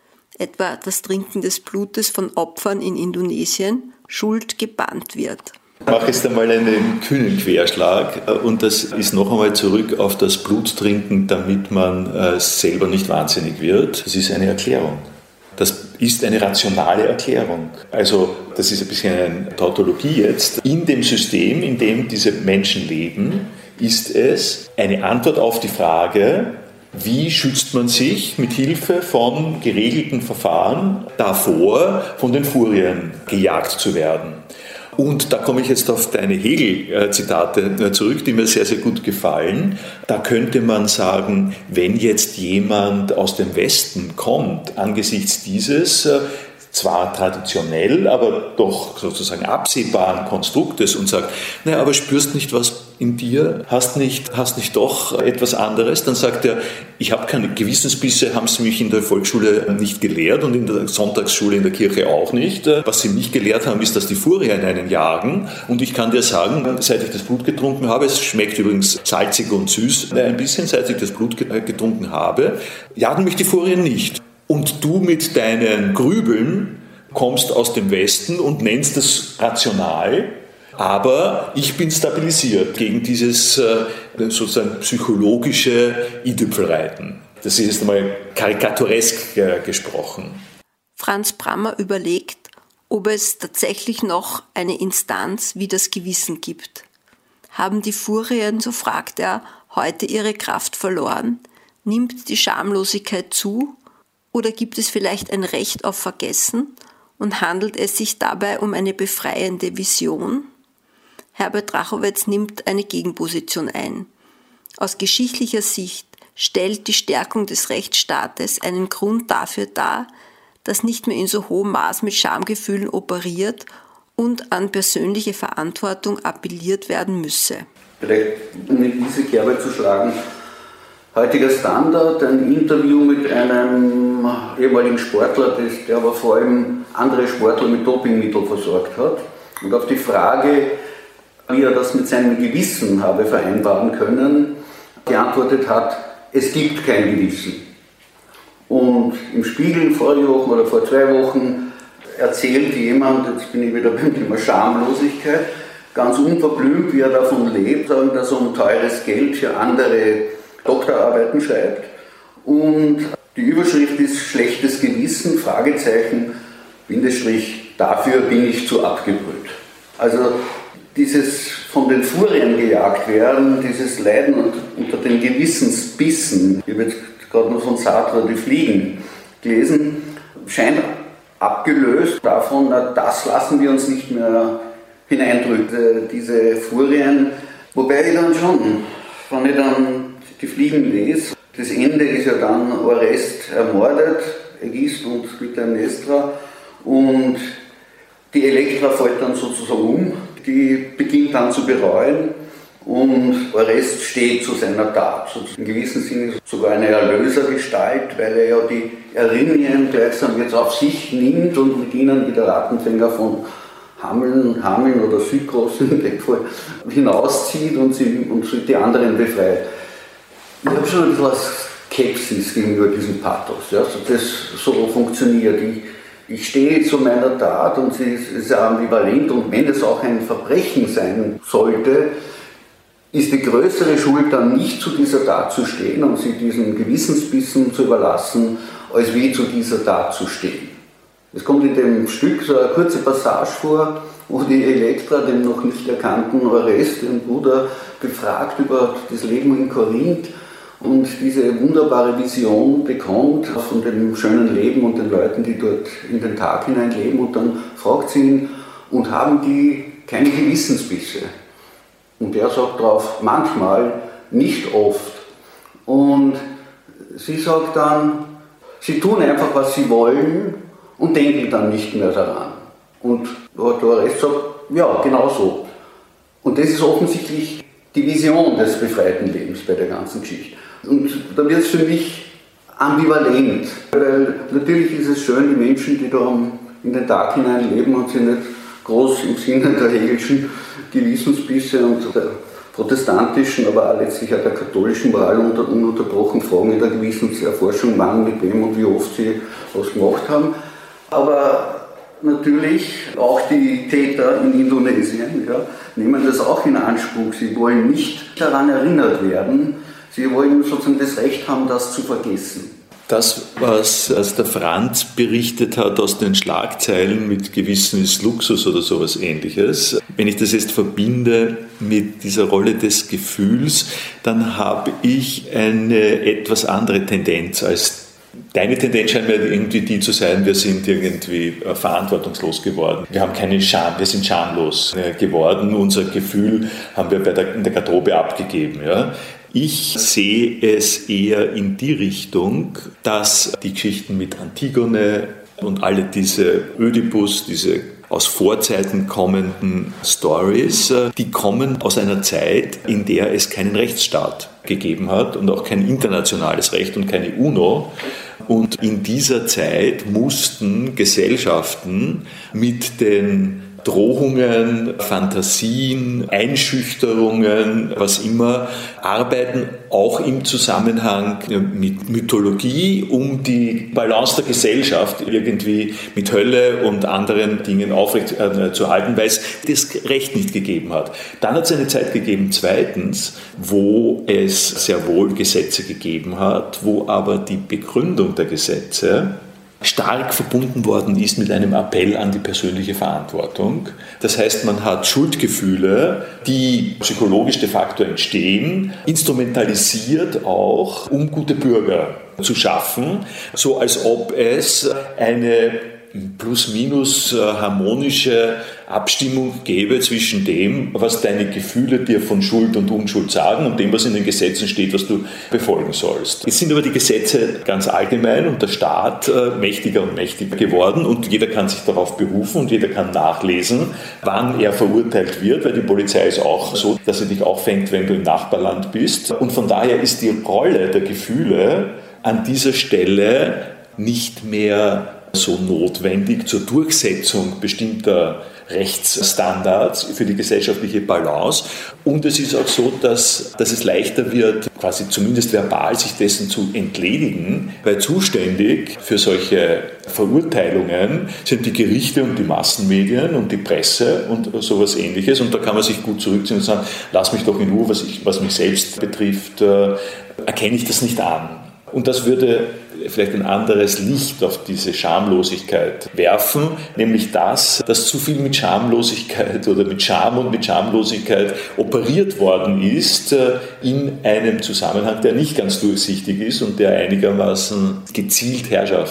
etwa das Trinken des Blutes von Opfern in Indonesien, Schuld gebannt wird.
Ich mache jetzt einmal einen kühnen Querschlag und das ist noch einmal zurück auf das Bluttrinken, damit man selber nicht wahnsinnig wird. Das ist eine Erklärung. Das ist eine rationale Erklärung. Also das ist ein bisschen eine Tautologie jetzt. In dem System, in dem diese Menschen leben, ist es eine Antwort auf die Frage, wie schützt man sich mit Hilfe von geregelten Verfahren davor, von den Furien gejagt zu werden. Und da komme ich jetzt auf deine Hegel-Zitate zurück, die mir sehr, sehr gut gefallen. Da könnte man sagen, wenn jetzt jemand aus dem Westen kommt, angesichts dieses zwar traditionell, aber doch sozusagen absehbaren Konstruktes und sagt, naja, aber spürst nicht was in dir, hast nicht, hast nicht doch etwas anderes, dann sagt er, ich habe keine Gewissensbisse, haben sie mich in der Volksschule nicht gelehrt und in der Sonntagsschule in der Kirche auch nicht. Was sie nicht gelehrt haben, ist, dass die Furien einen jagen und ich kann dir sagen, seit ich das Blut getrunken habe, es schmeckt übrigens salzig und süß, ein bisschen, seit ich das Blut getrunken habe, jagen mich die Furien nicht. Und du mit deinen Grübeln kommst aus dem Westen und nennst es rational, aber ich bin stabilisiert gegen dieses sozusagen psychologische i-Tüpfelreiten. Das ist jetzt einmal karikaturesk gesprochen.
Franz Brammer überlegt, ob es tatsächlich noch eine Instanz wie das Gewissen gibt. Haben die Furien, so fragt er, heute ihre Kraft verloren? Nimmt die Schamlosigkeit zu? Oder gibt es vielleicht ein Recht auf Vergessen und handelt es sich dabei um eine befreiende Vision? Herbert Drachowetz nimmt eine Gegenposition ein. Aus geschichtlicher Sicht stellt die Stärkung des Rechtsstaates einen Grund dafür dar, dass nicht mehr in so hohem Maß mit Schamgefühlen operiert und an persönliche Verantwortung appelliert werden müsse.
Vielleicht, um in diese Kerbe zu schlagen, heutiger Standard, ein Interview mit einem ehemaligen Sportler, der aber vor allem andere Sportler mit Dopingmitteln versorgt hat. Und auf die Frage, wie er das mit seinem Gewissen habe vereinbaren können, geantwortet hat, es gibt kein Gewissen. Und im Spiegel vorige Woche oder vor zwei Wochen erzählt jemand, jetzt bin ich wieder beim Thema Schamlosigkeit, ganz unverblümt, wie er davon lebt, dass er um teures Geld für andere Doktorarbeiten schreibt und die Überschrift ist schlechtes Gewissen, Fragezeichen, Bindestrich, dafür bin ich zu abgebrüht. Also dieses von den Furien gejagt werden, dieses Leiden unter den Gewissensbissen, ich habe jetzt gerade nur von Sartre die Fliegen gelesen, scheint abgelöst davon, na, das lassen wir uns nicht mehr hineindrücken, diese Furien, wobei ich dann schon, wenn ich dann die Fliegen lese. Das Ende ist ja dann Orest ermordet, Ägist und Clytemnestra und die Elektra fällt dann sozusagen um, die beginnt dann zu bereuen und Orest steht zu seiner Tat. Im gewissen Sinne sogar eine Erlösergestalt, weil er ja die Erinnerungen gleichsam jetzt auf sich nimmt und mit ihnen wie der Rattenfänger von Hameln, Hameln oder Südgroß in dem Fall hinauszieht und, sie, und die anderen befreit. Ich habe schon ein bisschen Skepsis gegenüber diesem Pathos, ja, so das so funktioniert. Ich, ich stehe zu meiner Tat und sie ist, ist ambivalent und wenn es auch ein Verbrechen sein sollte, ist die größere Schuld dann nicht zu dieser Tat zu stehen und sie diesen Gewissensbissen zu überlassen, als wie zu dieser Tat zu stehen. Es kommt in dem Stück so eine kurze Passage vor, wo die Elektra den noch nicht erkannten Orest, den Bruder, befragt über das Leben in Korinth und diese wunderbare Vision bekommt von dem schönen Leben und den Leuten, die dort in den Tag hinein leben. Und dann fragt sie ihn, und haben die keine Gewissensbisse? Und er sagt darauf, manchmal, nicht oft. Und sie sagt dann, sie tun einfach, was sie wollen und denken dann nicht mehr daran. Und der Orest sagt, ja, genau so. Und das ist offensichtlich die Vision des befreiten Lebens bei der ganzen Geschichte. Und da wird es für mich ambivalent. Weil natürlich ist es schön, die Menschen, die da in den Tag hinein leben und sich nicht groß im Sinne der Hegelschen Gewissensbisse und der protestantischen, aber auch letztlich auch der katholischen Moral ununterbrochen fragen in der Gewissenserforschung, wann, mit wem und wie oft sie was gemacht haben. Aber natürlich auch die Täter in Indonesien ja, nehmen das auch in Anspruch. Sie wollen nicht daran erinnert werden, sie wollen sozusagen das Recht haben, das zu vergessen.
Das, was als der Franz berichtet hat aus den Schlagzeilen mit Gewissen ist Luxus oder sowas Ähnliches, wenn ich das jetzt verbinde mit dieser Rolle des Gefühls, dann habe ich eine etwas andere Tendenz als deine Tendenz scheint mir irgendwie die zu sein, wir sind irgendwie verantwortungslos geworden. Wir haben keine Scham, wir sind schamlos geworden. Unser Gefühl haben wir bei der, in der Garderobe abgegeben. Ja. Ich sehe es eher in die Richtung, dass die Geschichten mit Antigone und alle diese Ödipus, diese aus Vorzeiten kommenden Stories, die kommen aus einer Zeit, in der es keinen Rechtsstaat gegeben hat und auch kein internationales Recht und keine UNO. Und in dieser Zeit mussten Gesellschaften mit den Drohungen, Fantasien, Einschüchterungen, was immer, arbeiten auch im Zusammenhang mit Mythologie, um die Balance der Gesellschaft irgendwie mit Hölle und anderen Dingen aufrecht äh, zu halten, weil es das Recht nicht gegeben hat. Dann hat es eine Zeit gegeben, zweitens, wo es sehr wohl Gesetze gegeben hat, wo aber die Begründung der Gesetze stark verbunden worden ist mit einem Appell an die persönliche Verantwortung. Das heißt, man hat Schuldgefühle, die psychologisch de facto entstehen, instrumentalisiert auch, um gute Bürger zu schaffen, so als ob es eine plus-minus harmonische Abstimmung gäbe zwischen dem, was deine Gefühle dir von Schuld und Unschuld sagen und dem, was in den Gesetzen steht, was du befolgen sollst. Jetzt sind aber die Gesetze ganz allgemein und der Staat mächtiger und mächtiger geworden und jeder kann sich darauf berufen und jeder kann nachlesen, wann er verurteilt wird, weil die Polizei ist auch so, dass sie dich auffängt, wenn du im Nachbarland bist. Und von daher ist die Rolle der Gefühle an dieser Stelle nicht mehr so notwendig zur Durchsetzung bestimmter Rechtsstandards für die gesellschaftliche Balance. Und es ist auch so, dass, dass es leichter wird, quasi zumindest verbal sich dessen zu entledigen, weil zuständig für solche Verurteilungen sind die Gerichte und die Massenmedien und die Presse und sowas Ähnliches. Und da kann man sich gut zurückziehen und sagen, lass mich doch in Ruhe, was, ich, was mich selbst betrifft, äh, erkenne ich das nicht an. Und das würde vielleicht ein anderes Licht auf diese Schamlosigkeit werfen, nämlich das, dass zu viel mit Schamlosigkeit oder mit Scham und mit Schamlosigkeit operiert worden ist in einem Zusammenhang, der nicht ganz durchsichtig ist und der einigermaßen gezielt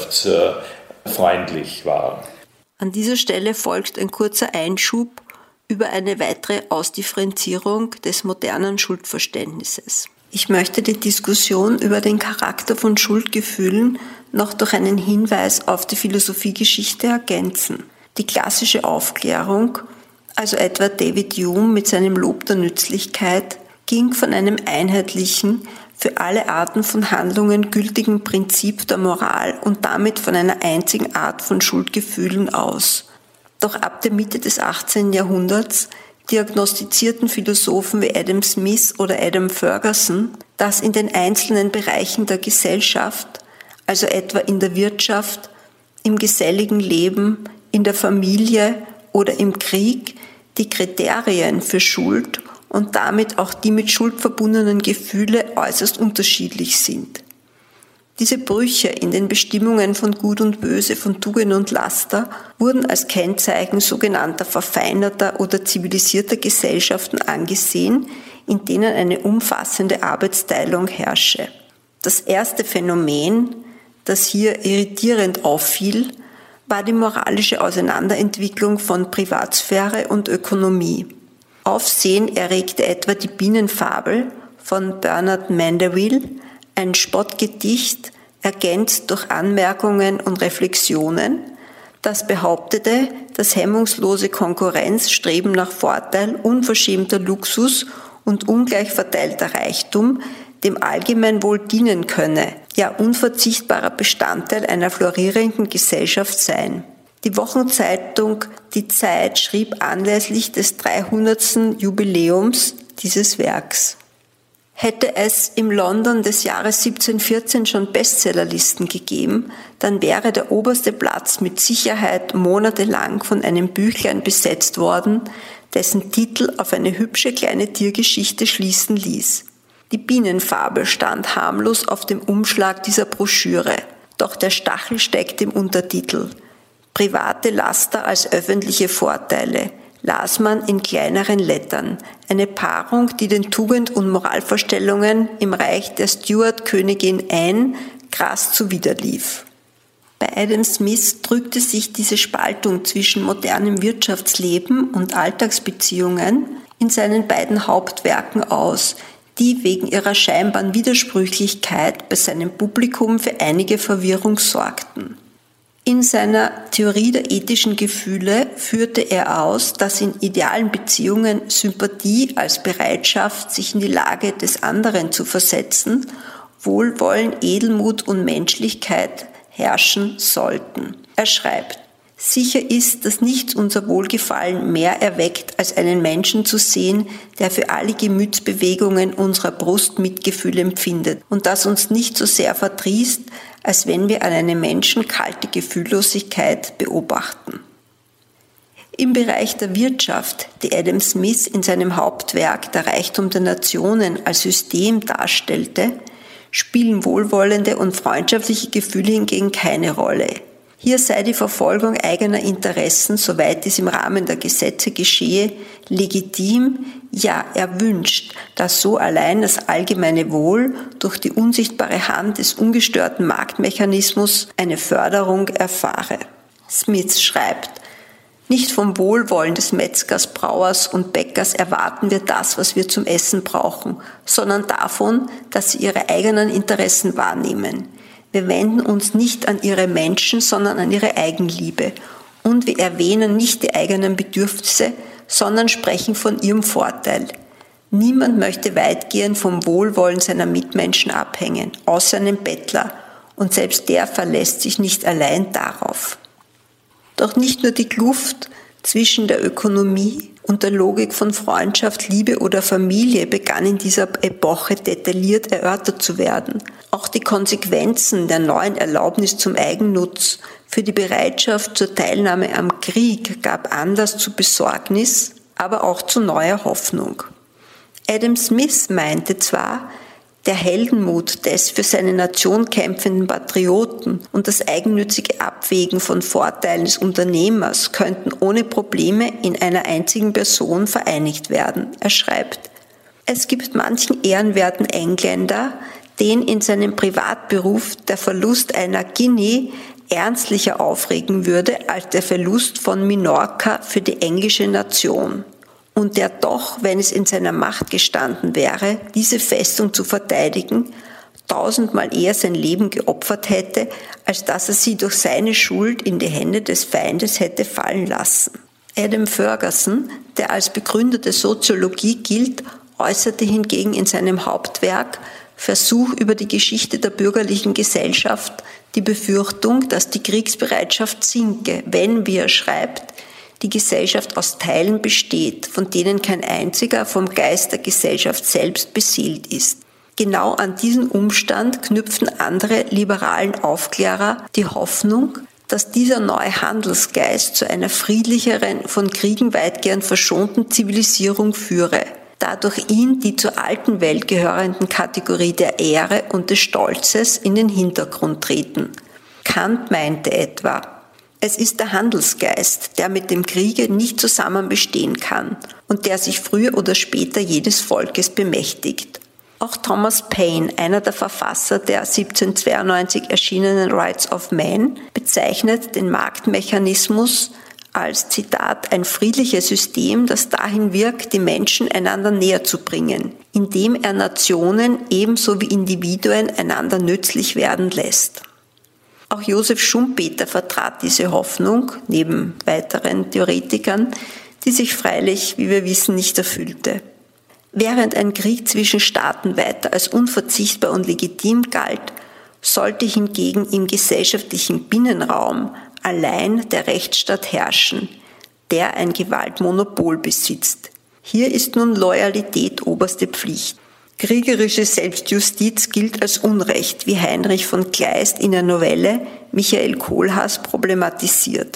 herrschaftsfreundlich war.
An dieser Stelle folgt ein kurzer Einschub über eine weitere Ausdifferenzierung des modernen Schuldverständnisses. Ich möchte die Diskussion über den Charakter von Schuldgefühlen noch durch einen Hinweis auf die Philosophiegeschichte ergänzen. Die klassische Aufklärung, also etwa David Hume mit seinem Lob der Nützlichkeit, ging von einem einheitlichen, für alle Arten von Handlungen gültigen Prinzip der Moral und damit von einer einzigen Art von Schuldgefühlen aus. Doch ab der Mitte des achtzehnten Jahrhunderts diagnostizierten Philosophen wie Adam Smith oder Adam Ferguson, dass in den einzelnen Bereichen der Gesellschaft, also etwa in der Wirtschaft, im geselligen Leben, in der Familie oder im Krieg, die Kriterien für Schuld und damit auch die mit Schuld verbundenen Gefühle äußerst unterschiedlich sind. Diese Brüche in den Bestimmungen von Gut und Böse, von Tugend und Laster wurden als Kennzeichen sogenannter verfeinerter oder zivilisierter Gesellschaften angesehen, in denen eine umfassende Arbeitsteilung herrsche. Das erste Phänomen, das hier irritierend auffiel, war die moralische Auseinanderentwicklung von Privatsphäre und Ökonomie. Aufsehen erregte etwa die Bienenfabel von Bernard Mandeville, ein Spottgedicht, ergänzt durch Anmerkungen und Reflexionen, das behauptete, dass hemmungslose Konkurrenz, Streben nach Vorteil, unverschämter Luxus und ungleich verteilter Reichtum dem Allgemeinwohl dienen könne, ja unverzichtbarer Bestandteil einer florierenden Gesellschaft sein. Die Wochenzeitung Die Zeit schrieb anlässlich des dreihundertsten Jubiläums dieses Werks: Hätte es im London des Jahres siebzehnhundertvierzehn schon Bestsellerlisten gegeben, dann wäre der oberste Platz mit Sicherheit monatelang von einem Büchlein besetzt worden, dessen Titel auf eine hübsche kleine Tiergeschichte schließen ließ. Die Bienenfabel stand harmlos auf dem Umschlag dieser Broschüre, doch der Stachel steckt im Untertitel. Private Laster als öffentliche Vorteile, las man in kleineren Lettern. Eine Paarung, die den Tugend- und Moralvorstellungen im Reich der Stuart-Königin Anne krass zuwiderlief. Bei Adam Smith drückte sich diese Spaltung zwischen modernem Wirtschaftsleben und Alltagsbeziehungen in seinen beiden Hauptwerken aus, die wegen ihrer scheinbaren Widersprüchlichkeit bei seinem Publikum für einige Verwirrung sorgten. In seiner Theorie der ethischen Gefühle führte er aus, dass in idealen Beziehungen Sympathie als Bereitschaft, sich in die Lage des anderen zu versetzen, Wohlwollen, Edelmut und Menschlichkeit herrschen sollten. Er schreibt: Sicher ist, dass nichts unser Wohlgefallen mehr erweckt, als einen Menschen zu sehen, der für alle Gemütsbewegungen unserer Brust Mitgefühl empfindet und das uns nicht so sehr verdrießt, als wenn wir an einem Menschen kalte Gefühllosigkeit beobachten. Im Bereich der Wirtschaft, die Adam Smith in seinem Hauptwerk Der Reichtum der Nationen als System darstellte, spielen wohlwollende und freundschaftliche Gefühle hingegen keine Rolle. Hier sei die Verfolgung eigener Interessen, soweit dies im Rahmen der Gesetze geschehe, legitim, ja erwünscht, dass so allein das allgemeine Wohl durch die unsichtbare Hand des ungestörten Marktmechanismus eine Förderung erfahre. Smith schreibt: Nicht vom Wohlwollen des Metzgers, Brauers und Bäckers erwarten wir das, was wir zum Essen brauchen, sondern davon, dass sie ihre eigenen Interessen wahrnehmen. Wir wenden uns nicht an ihre Menschen, sondern an ihre Eigenliebe. Und wir erwähnen nicht die eigenen Bedürfnisse, sondern sprechen von ihrem Vorteil. Niemand möchte weitgehend vom Wohlwollen seiner Mitmenschen abhängen, außer einem Bettler. Und selbst der verlässt sich nicht allein darauf. Doch nicht nur die Kluft zwischen der Ökonomie und der Logik von Freundschaft, Liebe oder Familie begann in dieser Epoche detailliert erörtert zu werden. Auch die Konsequenzen der neuen Erlaubnis zum Eigennutz für die Bereitschaft zur Teilnahme am Krieg gab Anlass zu Besorgnis, aber auch zu neuer Hoffnung. Adam Smith meinte zwar, der Heldenmut des für seine Nation kämpfenden Patrioten und das eigennützige Abwägen von Vorteilen des Unternehmers könnten ohne Probleme in einer einzigen Person vereinigt werden. Er schreibt: Es gibt manchen ehrenwerten Engländer, den in seinem Privatberuf der Verlust einer Guinea ernstlicher aufregen würde als der Verlust von Minorca für die englische Nation. Und der doch, wenn es in seiner Macht gestanden wäre, diese Festung zu verteidigen, tausendmal eher sein Leben geopfert hätte, als dass er sie durch seine Schuld in die Hände des Feindes hätte fallen lassen. Adam Ferguson, der als Begründer der Soziologie gilt, äußerte hingegen in seinem Hauptwerk Versuch über die Geschichte der bürgerlichen Gesellschaft die Befürchtung, dass die Kriegsbereitschaft sinke, wenn, wie er schreibt, die Gesellschaft aus Teilen besteht, von denen kein einziger vom Geist der Gesellschaft selbst beseelt ist. Genau an diesen Umstand knüpften andere liberalen Aufklärer die Hoffnung, dass dieser neue Handelsgeist zu einer friedlicheren, von Kriegen weitgehend verschonten Zivilisierung führe, da durch ihn die zur alten Welt gehörenden Kategorie der Ehre und des Stolzes in den Hintergrund treten. Kant meinte etwa: Es ist der Handelsgeist, der mit dem Kriege nicht zusammen bestehen kann und der sich früher oder später jedes Volkes bemächtigt. Auch Thomas Paine, einer der Verfasser der siebzehnhundertzweiundneunzig erschienenen Rights of Man, bezeichnet den Marktmechanismus als, Zitat, ein friedliches System, das dahin wirkt, die Menschen einander näher zu bringen, indem er Nationen ebenso wie Individuen einander nützlich werden lässt. Auch Josef Schumpeter vertrat diese Hoffnung, neben weiteren Theoretikern, die sich freilich, wie wir wissen, nicht erfüllte. Während ein Krieg zwischen Staaten weiter als unverzichtbar und legitim galt, Sollte hingegen im gesellschaftlichen Binnenraum allein der Rechtsstaat herrschen, der ein Gewaltmonopol besitzt. Hier ist nun Loyalität oberste Pflicht. Kriegerische Selbstjustiz gilt als Unrecht, wie Heinrich von Kleist in der Novelle Michael Kohlhaas problematisiert.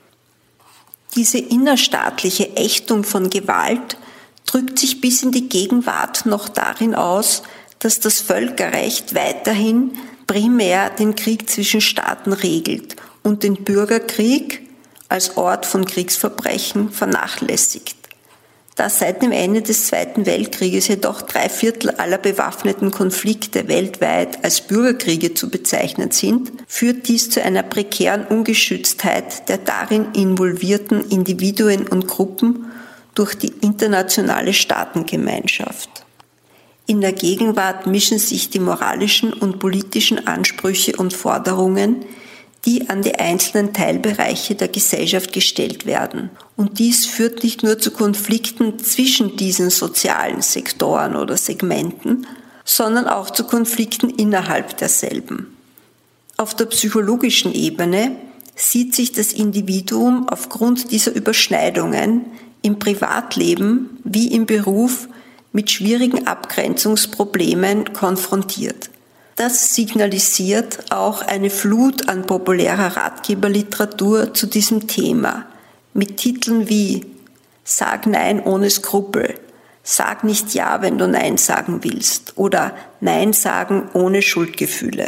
Diese innerstaatliche Ächtung von Gewalt drückt sich bis in die Gegenwart noch darin aus, dass das Völkerrecht weiterhin primär den Krieg zwischen Staaten regelt und den Bürgerkrieg als Ort von Kriegsverbrechen vernachlässigt. Da seit dem Ende des Zweiten Weltkrieges jedoch drei Viertel aller bewaffneten Konflikte weltweit als Bürgerkriege zu bezeichnen sind, führt dies zu einer prekären Ungeschütztheit der darin involvierten Individuen und Gruppen durch die internationale Staatengemeinschaft. In der Gegenwart mischen sich die moralischen und politischen Ansprüche und Forderungen, die an die einzelnen Teilbereiche der Gesellschaft gestellt werden. Und dies führt nicht nur zu Konflikten zwischen diesen sozialen Sektoren oder Segmenten, sondern auch zu Konflikten innerhalb derselben. Auf der psychologischen Ebene sieht sich das Individuum aufgrund dieser Überschneidungen im Privatleben wie im Beruf mit schwierigen Abgrenzungsproblemen konfrontiert. Das signalisiert auch eine Flut an populärer Ratgeberliteratur zu diesem Thema, mit Titeln wie »Sag Nein ohne Skrupel«, »Sag nicht Ja, wenn du Nein sagen willst« oder »Nein sagen ohne Schuldgefühle«.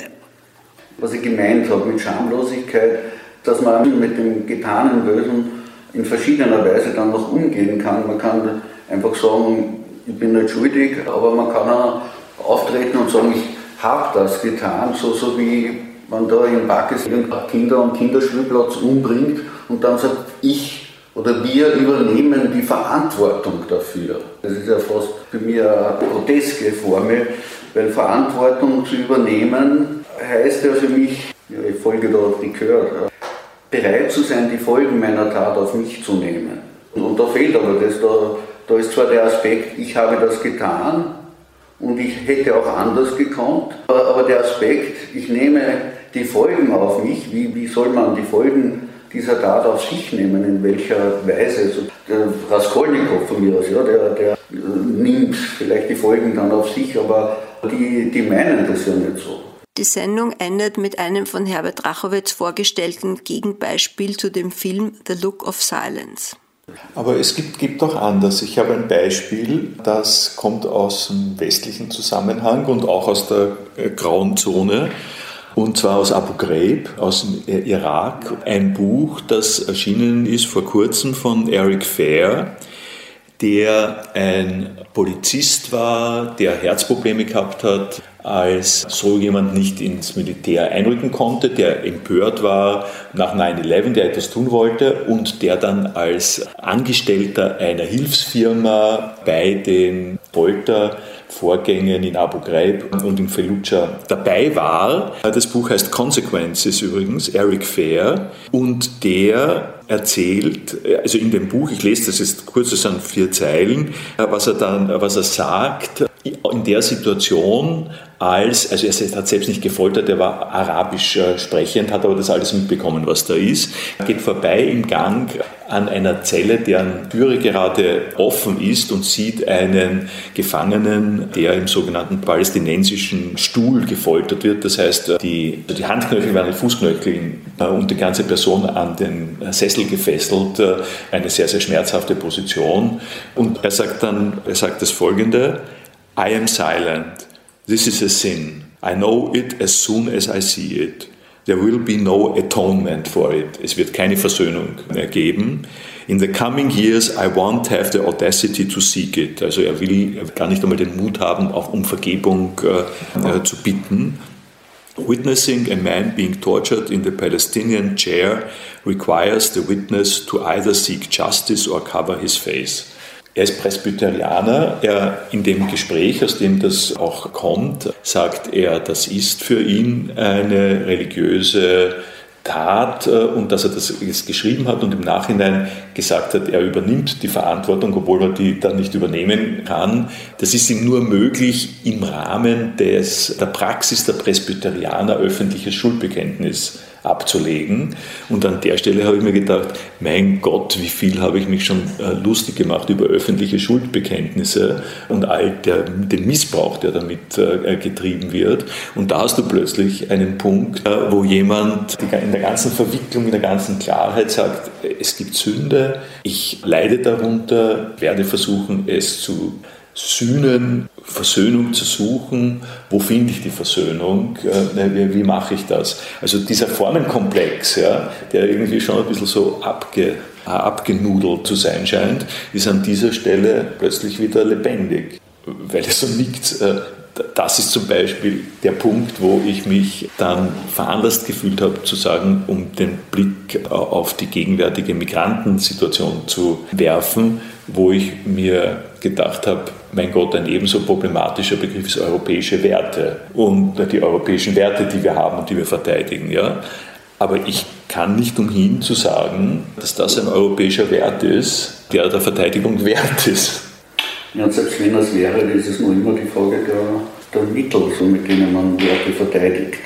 Was ich gemeint habe mit Schamlosigkeit, dass man mit dem getanen Bösen in verschiedener Weise dann noch umgehen kann. Man kann einfach sagen, ich bin nicht schuldig, aber man kann auch auftreten und sagen, ich habe das getan, so, so wie man da in Pakistan Kinder am Kinderspielplatz umbringt und dann sagt, ich oder wir übernehmen die Verantwortung dafür. Das ist ja fast für mich eine groteske Formel, weil Verantwortung zu übernehmen heißt ja für mich, ja, ich folge da auf Ricœur, bereit zu sein, die Folgen meiner Tat auf mich zu nehmen. Und da fehlt aber das, da, da ist zwar der Aspekt, ich habe das getan, und ich hätte auch anders gekonnt, aber der Aspekt, ich nehme die Folgen auf mich, wie, wie soll man die Folgen dieser Tat auf sich nehmen, in welcher Weise? Also der Raskolnikow von mir aus, ja, der, der nimmt vielleicht die Folgen dann auf sich, aber die, die meinen das ja nicht so.
Die Sendung endet mit einem von Herbert Drachowetz vorgestellten Gegenbeispiel zu dem Film The Look of Silence.
Aber es gibt, gibt auch anders. Ich habe ein Beispiel, das kommt aus dem westlichen Zusammenhang und auch aus der äh, grauen Zone, und zwar aus Abu Ghraib, aus dem Irak. Ein Buch, das erschienen ist vor kurzem von Eric Fair, der ein Polizist war, der Herzprobleme gehabt hat, als so jemand nicht ins Militär einrücken konnte, der empört war nach neun elf, der etwas tun wollte und der dann als Angestellter einer Hilfsfirma bei den Foltervorgängen in Abu Ghraib und in Fallujah dabei war. Das Buch heißt Consequences übrigens, Eric Fair, und der erzählt, also in dem Buch, ich lese das jetzt kurz, das sind vier Zeilen, was er dann, was er sagt, in der Situation, als, also er hat selbst nicht gefoltert, er war arabisch sprechend, hat aber das alles mitbekommen, was da ist, geht vorbei im Gang an einer Zelle, deren Türe gerade offen ist und sieht einen Gefangenen, der im sogenannten palästinensischen Stuhl gefoltert wird. Das heißt, die, die Handknöchel werden die Fußknöchel und die ganze Person an den Sessel gefesselt. Eine sehr, sehr schmerzhafte Position. Und er sagt dann, er sagt das Folgende: I am silent. This is a sin. I know it as soon as I see it. There will be no atonement for it. Es wird keine Versöhnung mehr geben. In the coming years, I won't have the audacity to seek it. Also er will gar nicht einmal den Mut haben, auch um Vergebung äh, zu bitten. Witnessing a man being tortured in the Palestinian chair requires the witness to either seek justice or cover his face. Er ist Presbyterianer. Er in dem Gespräch, aus dem das auch kommt, sagt er, das ist für ihn eine religiöse tat und dass er das jetzt geschrieben hat und im Nachhinein gesagt hat, er übernimmt die Verantwortung, obwohl er die dann nicht übernehmen kann. Das ist ihm nur möglich im Rahmen des, der Praxis der Presbyterianer, öffentliches Schuldbekenntnis abzulegen. Und an der Stelle habe ich mir gedacht, mein Gott, wie viel habe ich mich schon äh, lustig gemacht über öffentliche Schuldbekenntnisse und all der, den Missbrauch, der damit äh, getrieben wird. Und da hast du plötzlich einen Punkt, äh, wo jemand die, in der ganzen Verwicklung, in der ganzen Klarheit sagt, es gibt Sünde, ich leide darunter, werde versuchen, es zu sühnen, Versöhnung zu suchen. Wo finde ich die Versöhnung? Wie, wie mache ich das? Also dieser Formenkomplex, ja, der irgendwie schon ein bisschen so abge, abgenudelt zu sein scheint, ist an dieser Stelle plötzlich wieder lebendig, weil es so nickt. Das ist zum Beispiel der Punkt, wo ich mich dann veranlasst gefühlt habe, zu sagen, um den Blick auf die gegenwärtige Migrantensituation zu werfen, wo ich mir gedacht habe, mein Gott, ein ebenso problematischer Begriff ist europäische Werte und die europäischen Werte, die wir haben und die wir verteidigen. Ja? Aber ich kann nicht umhin zu sagen, dass das ein europäischer Wert ist, der der Verteidigung wert ist.
Ja, und selbst wenn das wäre, ist es nur immer die Frage der, der Mittel, so mit denen man Werte verteidigt.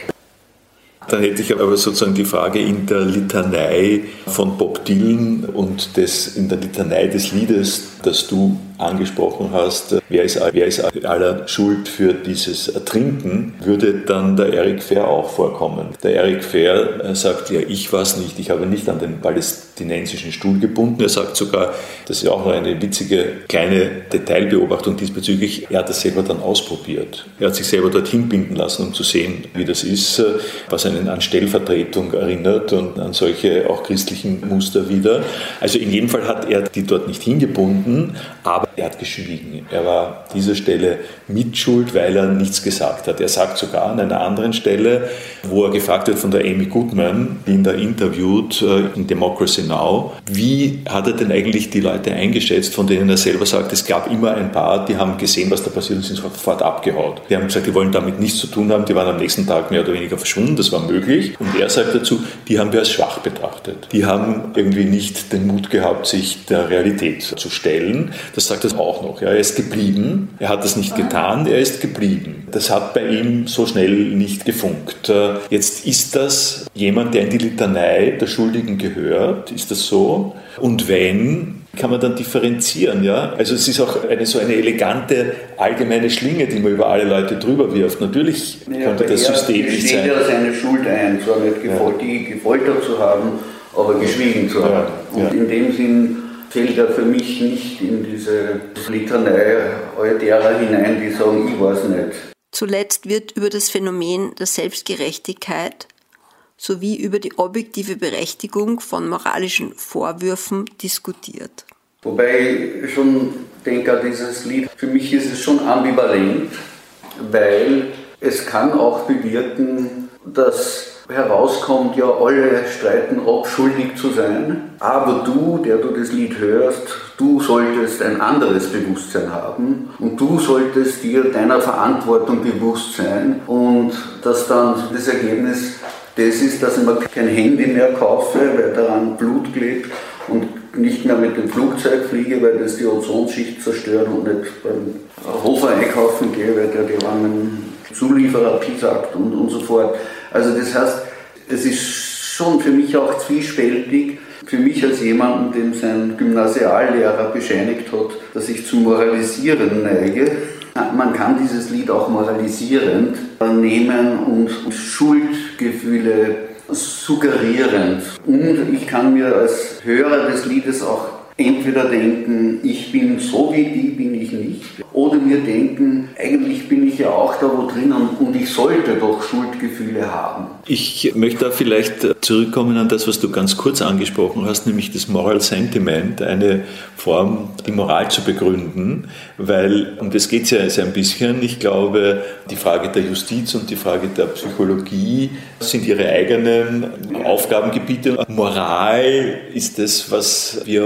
Dann hätte ich aber sozusagen die Frage in der Litanei von Bob Dylan und des, in der Litanei des Liedes, das du angesprochen hast, wer ist, wer ist aller Schuld für dieses Ertrinken, würde dann der Eric Fehr auch vorkommen. Der Eric Fehr sagt, ja, ich war es nicht, ich habe nicht an den palästinensischen Stuhl gebunden. Er sagt sogar, das ist ja auch noch eine witzige kleine Detailbeobachtung diesbezüglich, er hat das selber dann ausprobiert. Er hat sich selber dorthin binden lassen, um zu sehen, wie das ist, was einen an Stellvertretung erinnert und an solche auch christlichen Muster wieder. Also in jedem Fall hat er die dort nicht hingebunden, aber er hat geschwiegen. Er war an dieser Stelle mitschuld, weil er nichts gesagt hat. Er sagt sogar an einer anderen Stelle, wo er gefragt wird von der Amy Goodman, die ihn da interviewt in Democracy Now!, wie hat er denn eigentlich die Leute eingeschätzt, von denen er selber sagt, es gab immer ein paar, die haben gesehen, was da passiert und sind sofort abgehaut. Die haben gesagt, die wollen damit nichts zu tun haben, die waren am nächsten Tag mehr oder weniger verschwunden, das war möglich. Und er sagt dazu, die haben wir als schwach betrachtet. Die haben irgendwie nicht den Mut gehabt, sich der Realität zu stellen. Das sagt er auch noch. Ja, er ist geblieben, er hat das nicht getan, er ist geblieben. Das hat bei ihm so schnell nicht gefunkt. Jetzt ist das jemand, der in die Litanei der Schuldigen gehört, ist das so? Und wenn, kann man dann differenzieren, ja? Also es ist auch eine so eine elegante allgemeine Schlinge, die man über alle Leute drüber wirft. Natürlich ja, könnte das System nicht sein.
Er steht ja seine Schuld ein, zwar nicht gefol- ja. die gefoltert zu haben, aber geschwiegen zu haben. Ja. Und ja. in dem Sinn fällt er für mich nicht in diese Litanei all derer hinein, die sagen, ich weiß nicht.
Zuletzt wird über das Phänomen der Selbstgerechtigkeit sowie über die objektive Berechtigung von moralischen Vorwürfen diskutiert.
Wobei ich schon denke, dieses Lied, für mich ist es schon ambivalent, weil es kann auch bewirken, dass herauskommt, ja, alle streiten ab, schuldig zu sein, aber du, der du das Lied hörst, du solltest ein anderes Bewusstsein haben und du solltest dir deiner Verantwortung bewusst sein und dass dann das Ergebnis das ist, dass ich mir kein Handy mehr kaufe, weil daran Blut klebt und nicht mehr mit dem Flugzeug fliege, weil das die Ozonschicht zerstört und nicht beim Hofer einkaufen gehe, weil der die langen Zulieferer pisagt und, und so fort. Also das heißt, es ist schon für mich auch zwiespältig, für mich als jemanden, dem sein Gymnasiallehrer bescheinigt hat, dass ich zum Moralisieren neige. Man kann dieses Lied auch moralisierend nehmen und Schuldgefühle suggerierend. Und ich kann mir als Hörer des Liedes auch entweder denken, ich bin so wie die, bin ich nicht. Oder mir denken, eigentlich bin ich ja auch da wo drinnen und ich sollte doch Schuldgefühle haben.
Ich möchte da vielleicht zurückkommen an das, was du ganz kurz angesprochen hast, nämlich das Moral Sentiment, eine Form, die Moral zu begründen, weil, um das geht es ja ein bisschen, ich glaube, die Frage der Justiz und die Frage der Psychologie sind ihre eigenen Aufgabengebiete. Moral ist das, was wir uns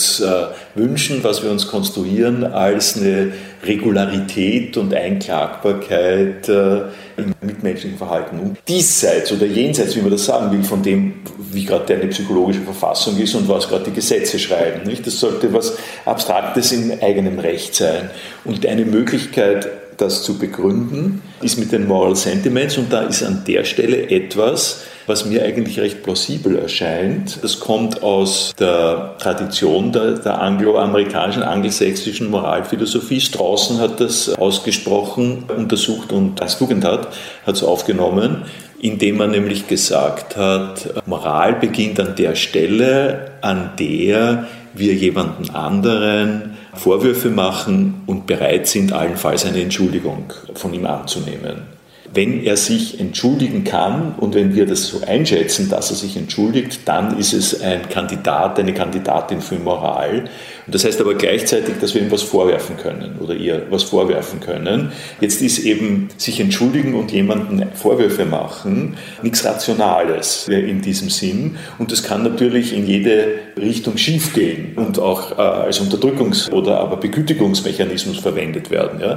uns äh, wünschen, was wir uns konstruieren als eine Regularität und Einklagbarkeit äh, im mitmenschlichen Verhalten. Diesseits oder jenseits, wie man das sagen will, von dem, wie gerade deine psychologische Verfassung ist und was gerade die Gesetze schreiben. Nicht? Das sollte was Abstraktes im eigenen Recht sein. Und eine Möglichkeit, das zu begründen, ist mit den Moral Sentiments, und da ist an der Stelle etwas, was mir eigentlich recht plausibel erscheint. Das kommt aus der Tradition der, der angloamerikanischen, angelsächsischen Moralphilosophie. Strawson hat das ausgesprochen, untersucht und als Tugendhat hat es aufgenommen, indem er nämlich gesagt hat, Moral beginnt an der Stelle, an der wir jemanden anderen Vorwürfe machen und bereit sind, allenfalls eine Entschuldigung von ihm anzunehmen. Wenn er sich entschuldigen kann und wenn wir das so einschätzen, dass er sich entschuldigt, dann ist es ein Kandidat, eine Kandidatin für Moral. Und das heißt aber gleichzeitig, dass wir ihm was vorwerfen können oder ihr was vorwerfen können. Jetzt ist eben sich entschuldigen und jemandem Vorwürfe machen nichts Rationales in diesem Sinn. Und das kann natürlich in jede Richtung schiefgehen und auch äh, als Unterdrückungs- oder aber Begütigungsmechanismus verwendet werden. Ja.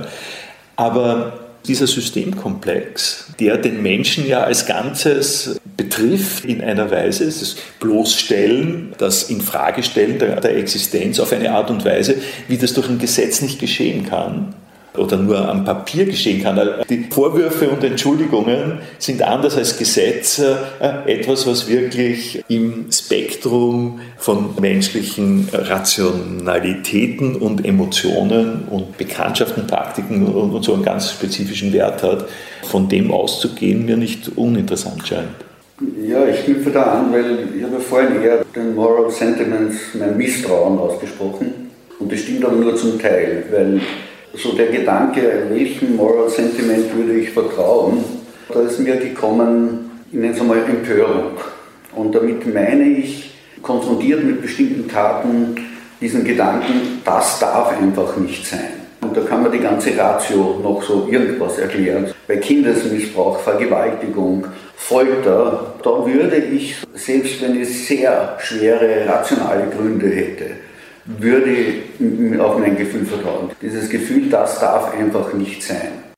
Aber dieser Systemkomplex, der den Menschen ja als Ganzes betrifft in einer Weise, das Bloßstellen, das Infragestellen der, der Existenz auf eine Art und Weise, wie das durch ein Gesetz nicht geschehen kann oder nur am Papier geschehen kann. Die Vorwürfe und Entschuldigungen sind anders als Gesetze etwas, was wirklich im Spektrum von menschlichen Rationalitäten und Emotionen und Bekanntschaften, Praktiken und so einen ganz spezifischen Wert hat. Von dem auszugehen, mir nicht uninteressant scheint.
Ja, ich knüpfe da an, weil ich habe vorhin eher den Moral Sentiments mein Misstrauen ausgesprochen. Und das stimmt aber nur zum Teil, weil so der Gedanke, welchem Moral Sentiment würde ich vertrauen, da ist mir gekommen, ich nenne es einmal Empörung. Und damit meine ich, konfrontiert mit bestimmten Taten, diesen Gedanken, das darf einfach nicht sein. Und da kann man die ganze Ratio noch so irgendwas erklären. Bei Kindesmissbrauch, Vergewaltigung, Folter, da würde ich, selbst wenn es sehr schwere rationale Gründe hätte, würde auf mein Gefühl vertrauen. Dieses Gefühl, das darf einfach nicht sein.